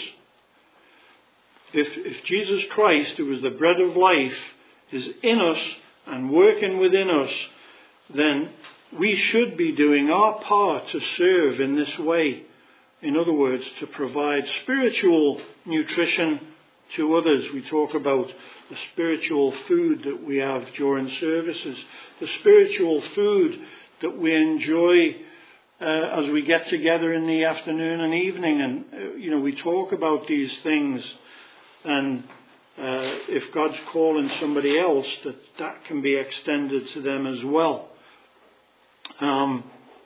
If, if Jesus Christ, who is the bread of life, is in us and working within us, then we should be doing our part to serve in this way. In other words, to provide spiritual nutrition to others. We talk about the spiritual food that we have during services, the spiritual food that we enjoy uh, as we get together in the afternoon and evening. And, uh, you know, we talk about these things. And uh, if God's calling somebody else, that that can be extended to them as well. Um,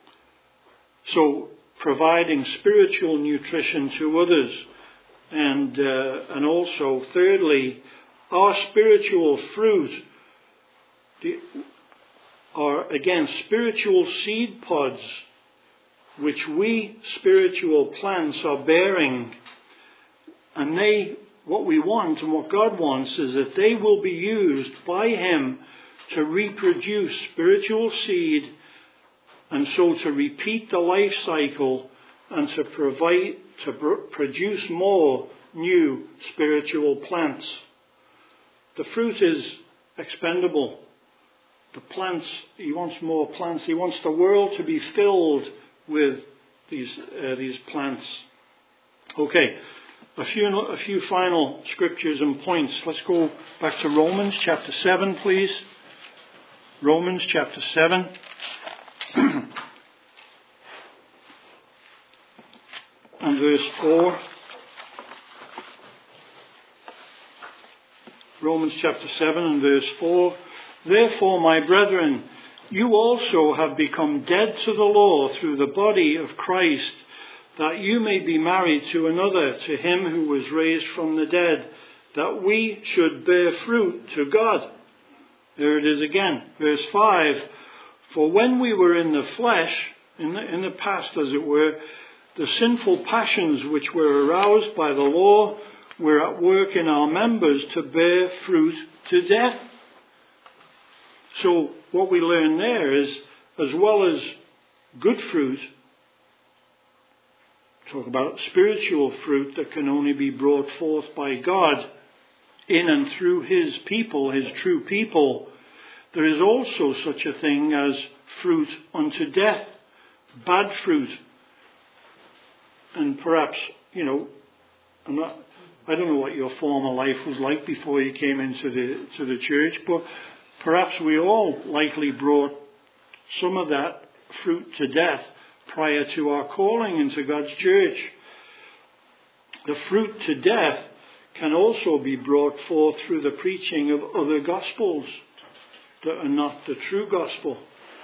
so providing spiritual nutrition to others. And uh, and also, thirdly, our spiritual fruit the, are, again, spiritual seed pods, which we spiritual plants are bearing. And they, what we want and what God wants is that they will be used by him to reproduce spiritual seed, and so to repeat the life cycle and to provide, to produce more new spiritual plants. The fruit is expendable. The plants, he wants more plants. He wants the world to be filled with these uh, these plants. Okay, a few a few final scriptures and points. Let's go back to Romans chapter seven, please. Romans chapter seven. And verse four. Romans chapter seven and verse four. Therefore, my brethren, you also have become dead to the law through the body of Christ, that you may be married to another, to him who was raised from the dead, that we should bear fruit to God. There it is again. Verse five. For when we were in the flesh, in the, in the past as it were, the sinful passions which were aroused by the law were at work in our members to bear fruit to death. So what we learn there is, as well as good fruit, talk about spiritual fruit that can only be brought forth by God in and through his people, his true people, there is also such a thing as fruit unto death, bad fruit. And perhaps, you know, I'm not, I don't know what your former life was like before you came into the to the church, but perhaps we all likely brought some of that fruit to death prior to our calling into God's church. The fruit to death can also be brought forth through the preaching of other gospels that are not the true gospel.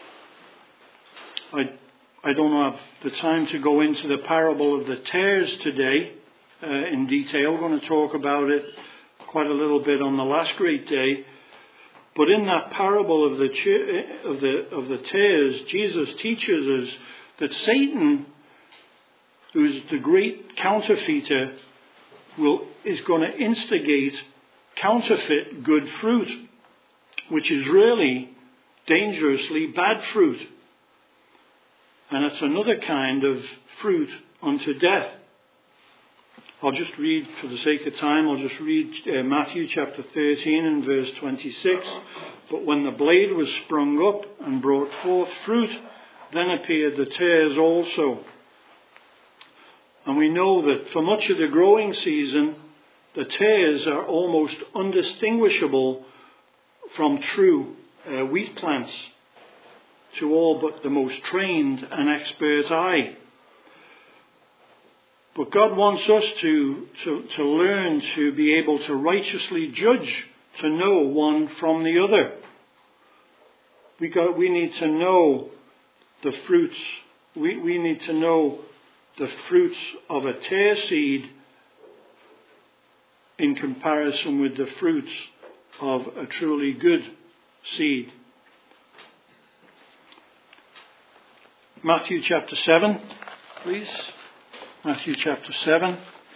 I I don't have the time to go into the parable of the tares today uh, in detail. I'm going to talk about it quite a little bit on the last great day. But in that parable of the of the of the tares, Jesus teaches us that Satan, who's the great counterfeiter, will is going to instigate counterfeit good fruit, which is really dangerously bad fruit. and it's another kind of fruit unto death. I'll just read, for the sake of time, I'll just read uh, Matthew chapter thirteen and verse twenty-six. But when the blade was sprung up and brought forth fruit, then appeared the tares also. And we know that for much of the growing season, the tares are almost undistinguishable from true uh, wheat plants to all but the most trained and expert eye. But God wants us to, to, to learn to be able to righteously judge, to know one from the other. We got, we need to know the fruits. We, we need to know the fruits of a tare seed in comparison with the fruits of a truly good seed. Matthew chapter seven, please. Matthew chapter seven.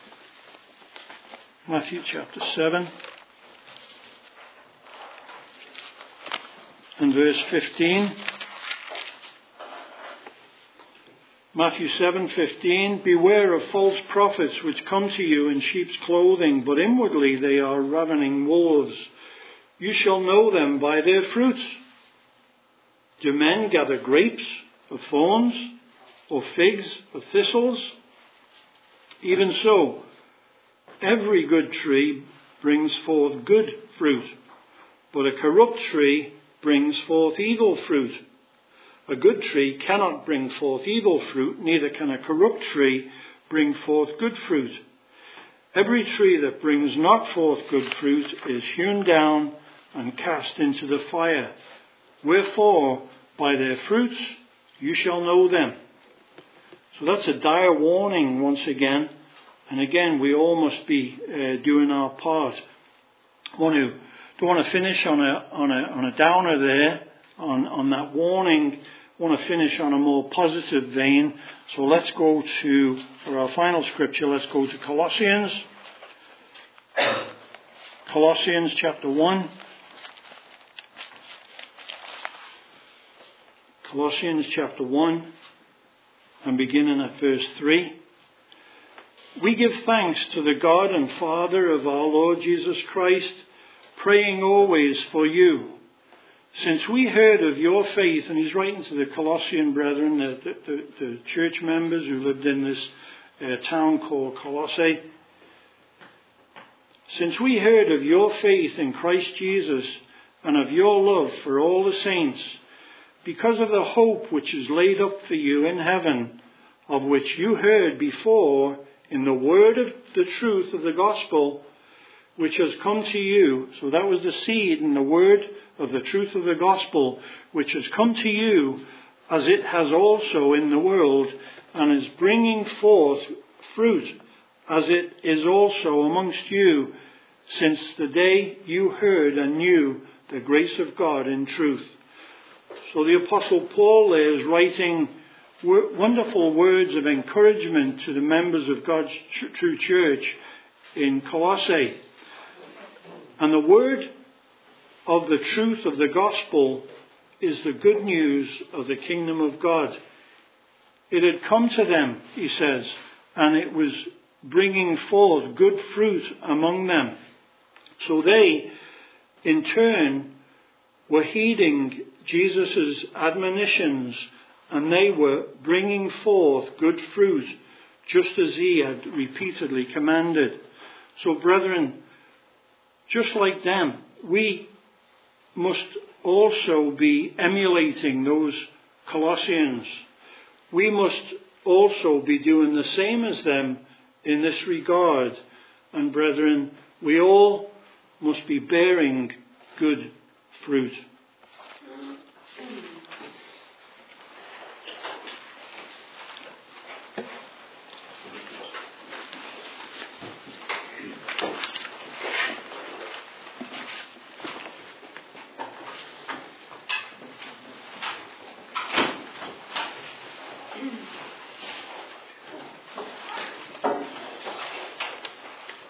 Matthew chapter seven. And verse fifteen. Matthew seven fifteen. Beware of false prophets which come to you in sheep's clothing, but inwardly they are ravening wolves. You shall know them by their fruits. Do men gather grapes of thorns, or figs of thistles? Even so, every good tree brings forth good fruit, but a corrupt tree brings forth evil fruit. A good tree cannot bring forth evil fruit, neither can a corrupt tree bring forth good fruit. Every tree that brings not forth good fruit is hewn down and cast into the fire. Wherefore, by their fruits you shall know them. So that's a dire warning once again. And again, we all must be uh, doing our part. I want to, don't want to finish on a, on a, on a downer there, on, on that warning. I want to finish on a more positive vein. So let's go to, for our final scripture, let's go to Colossians. Colossians chapter one. Colossians chapter one, and beginning at verse three. We give thanks to the God and Father of our Lord Jesus Christ, praying always for you. Since we heard of your faith, and he's writing to the Colossian brethren, the, the, the, the church members who lived in this uh, town called Colossae. Since we heard of your faith in Christ Jesus and of your love for all the saints, because of the hope which is laid up for you in heaven, of which you heard before in the word of the truth of the gospel, which has come to you. So that was the seed in the word of the truth of the gospel, which has come to you, as it has also in the world, and is bringing forth fruit, as it is also amongst you, since the day you heard and knew the grace of God in truth. So the Apostle Paul there is writing wonderful words of encouragement to the members of God's true church in Colossae. And the word of the truth of the gospel is the good news of the kingdom of God. It had come to them, he says, and it was bringing forth good fruit among them. So they, in turn, were heeding Jesus' admonitions, and they were bringing forth good fruit, just as he had repeatedly commanded. So, brethren, just like them, we must also be emulating those Colossians. We must also be doing the same as them in this regard. And, brethren, we all must be bearing good fruit.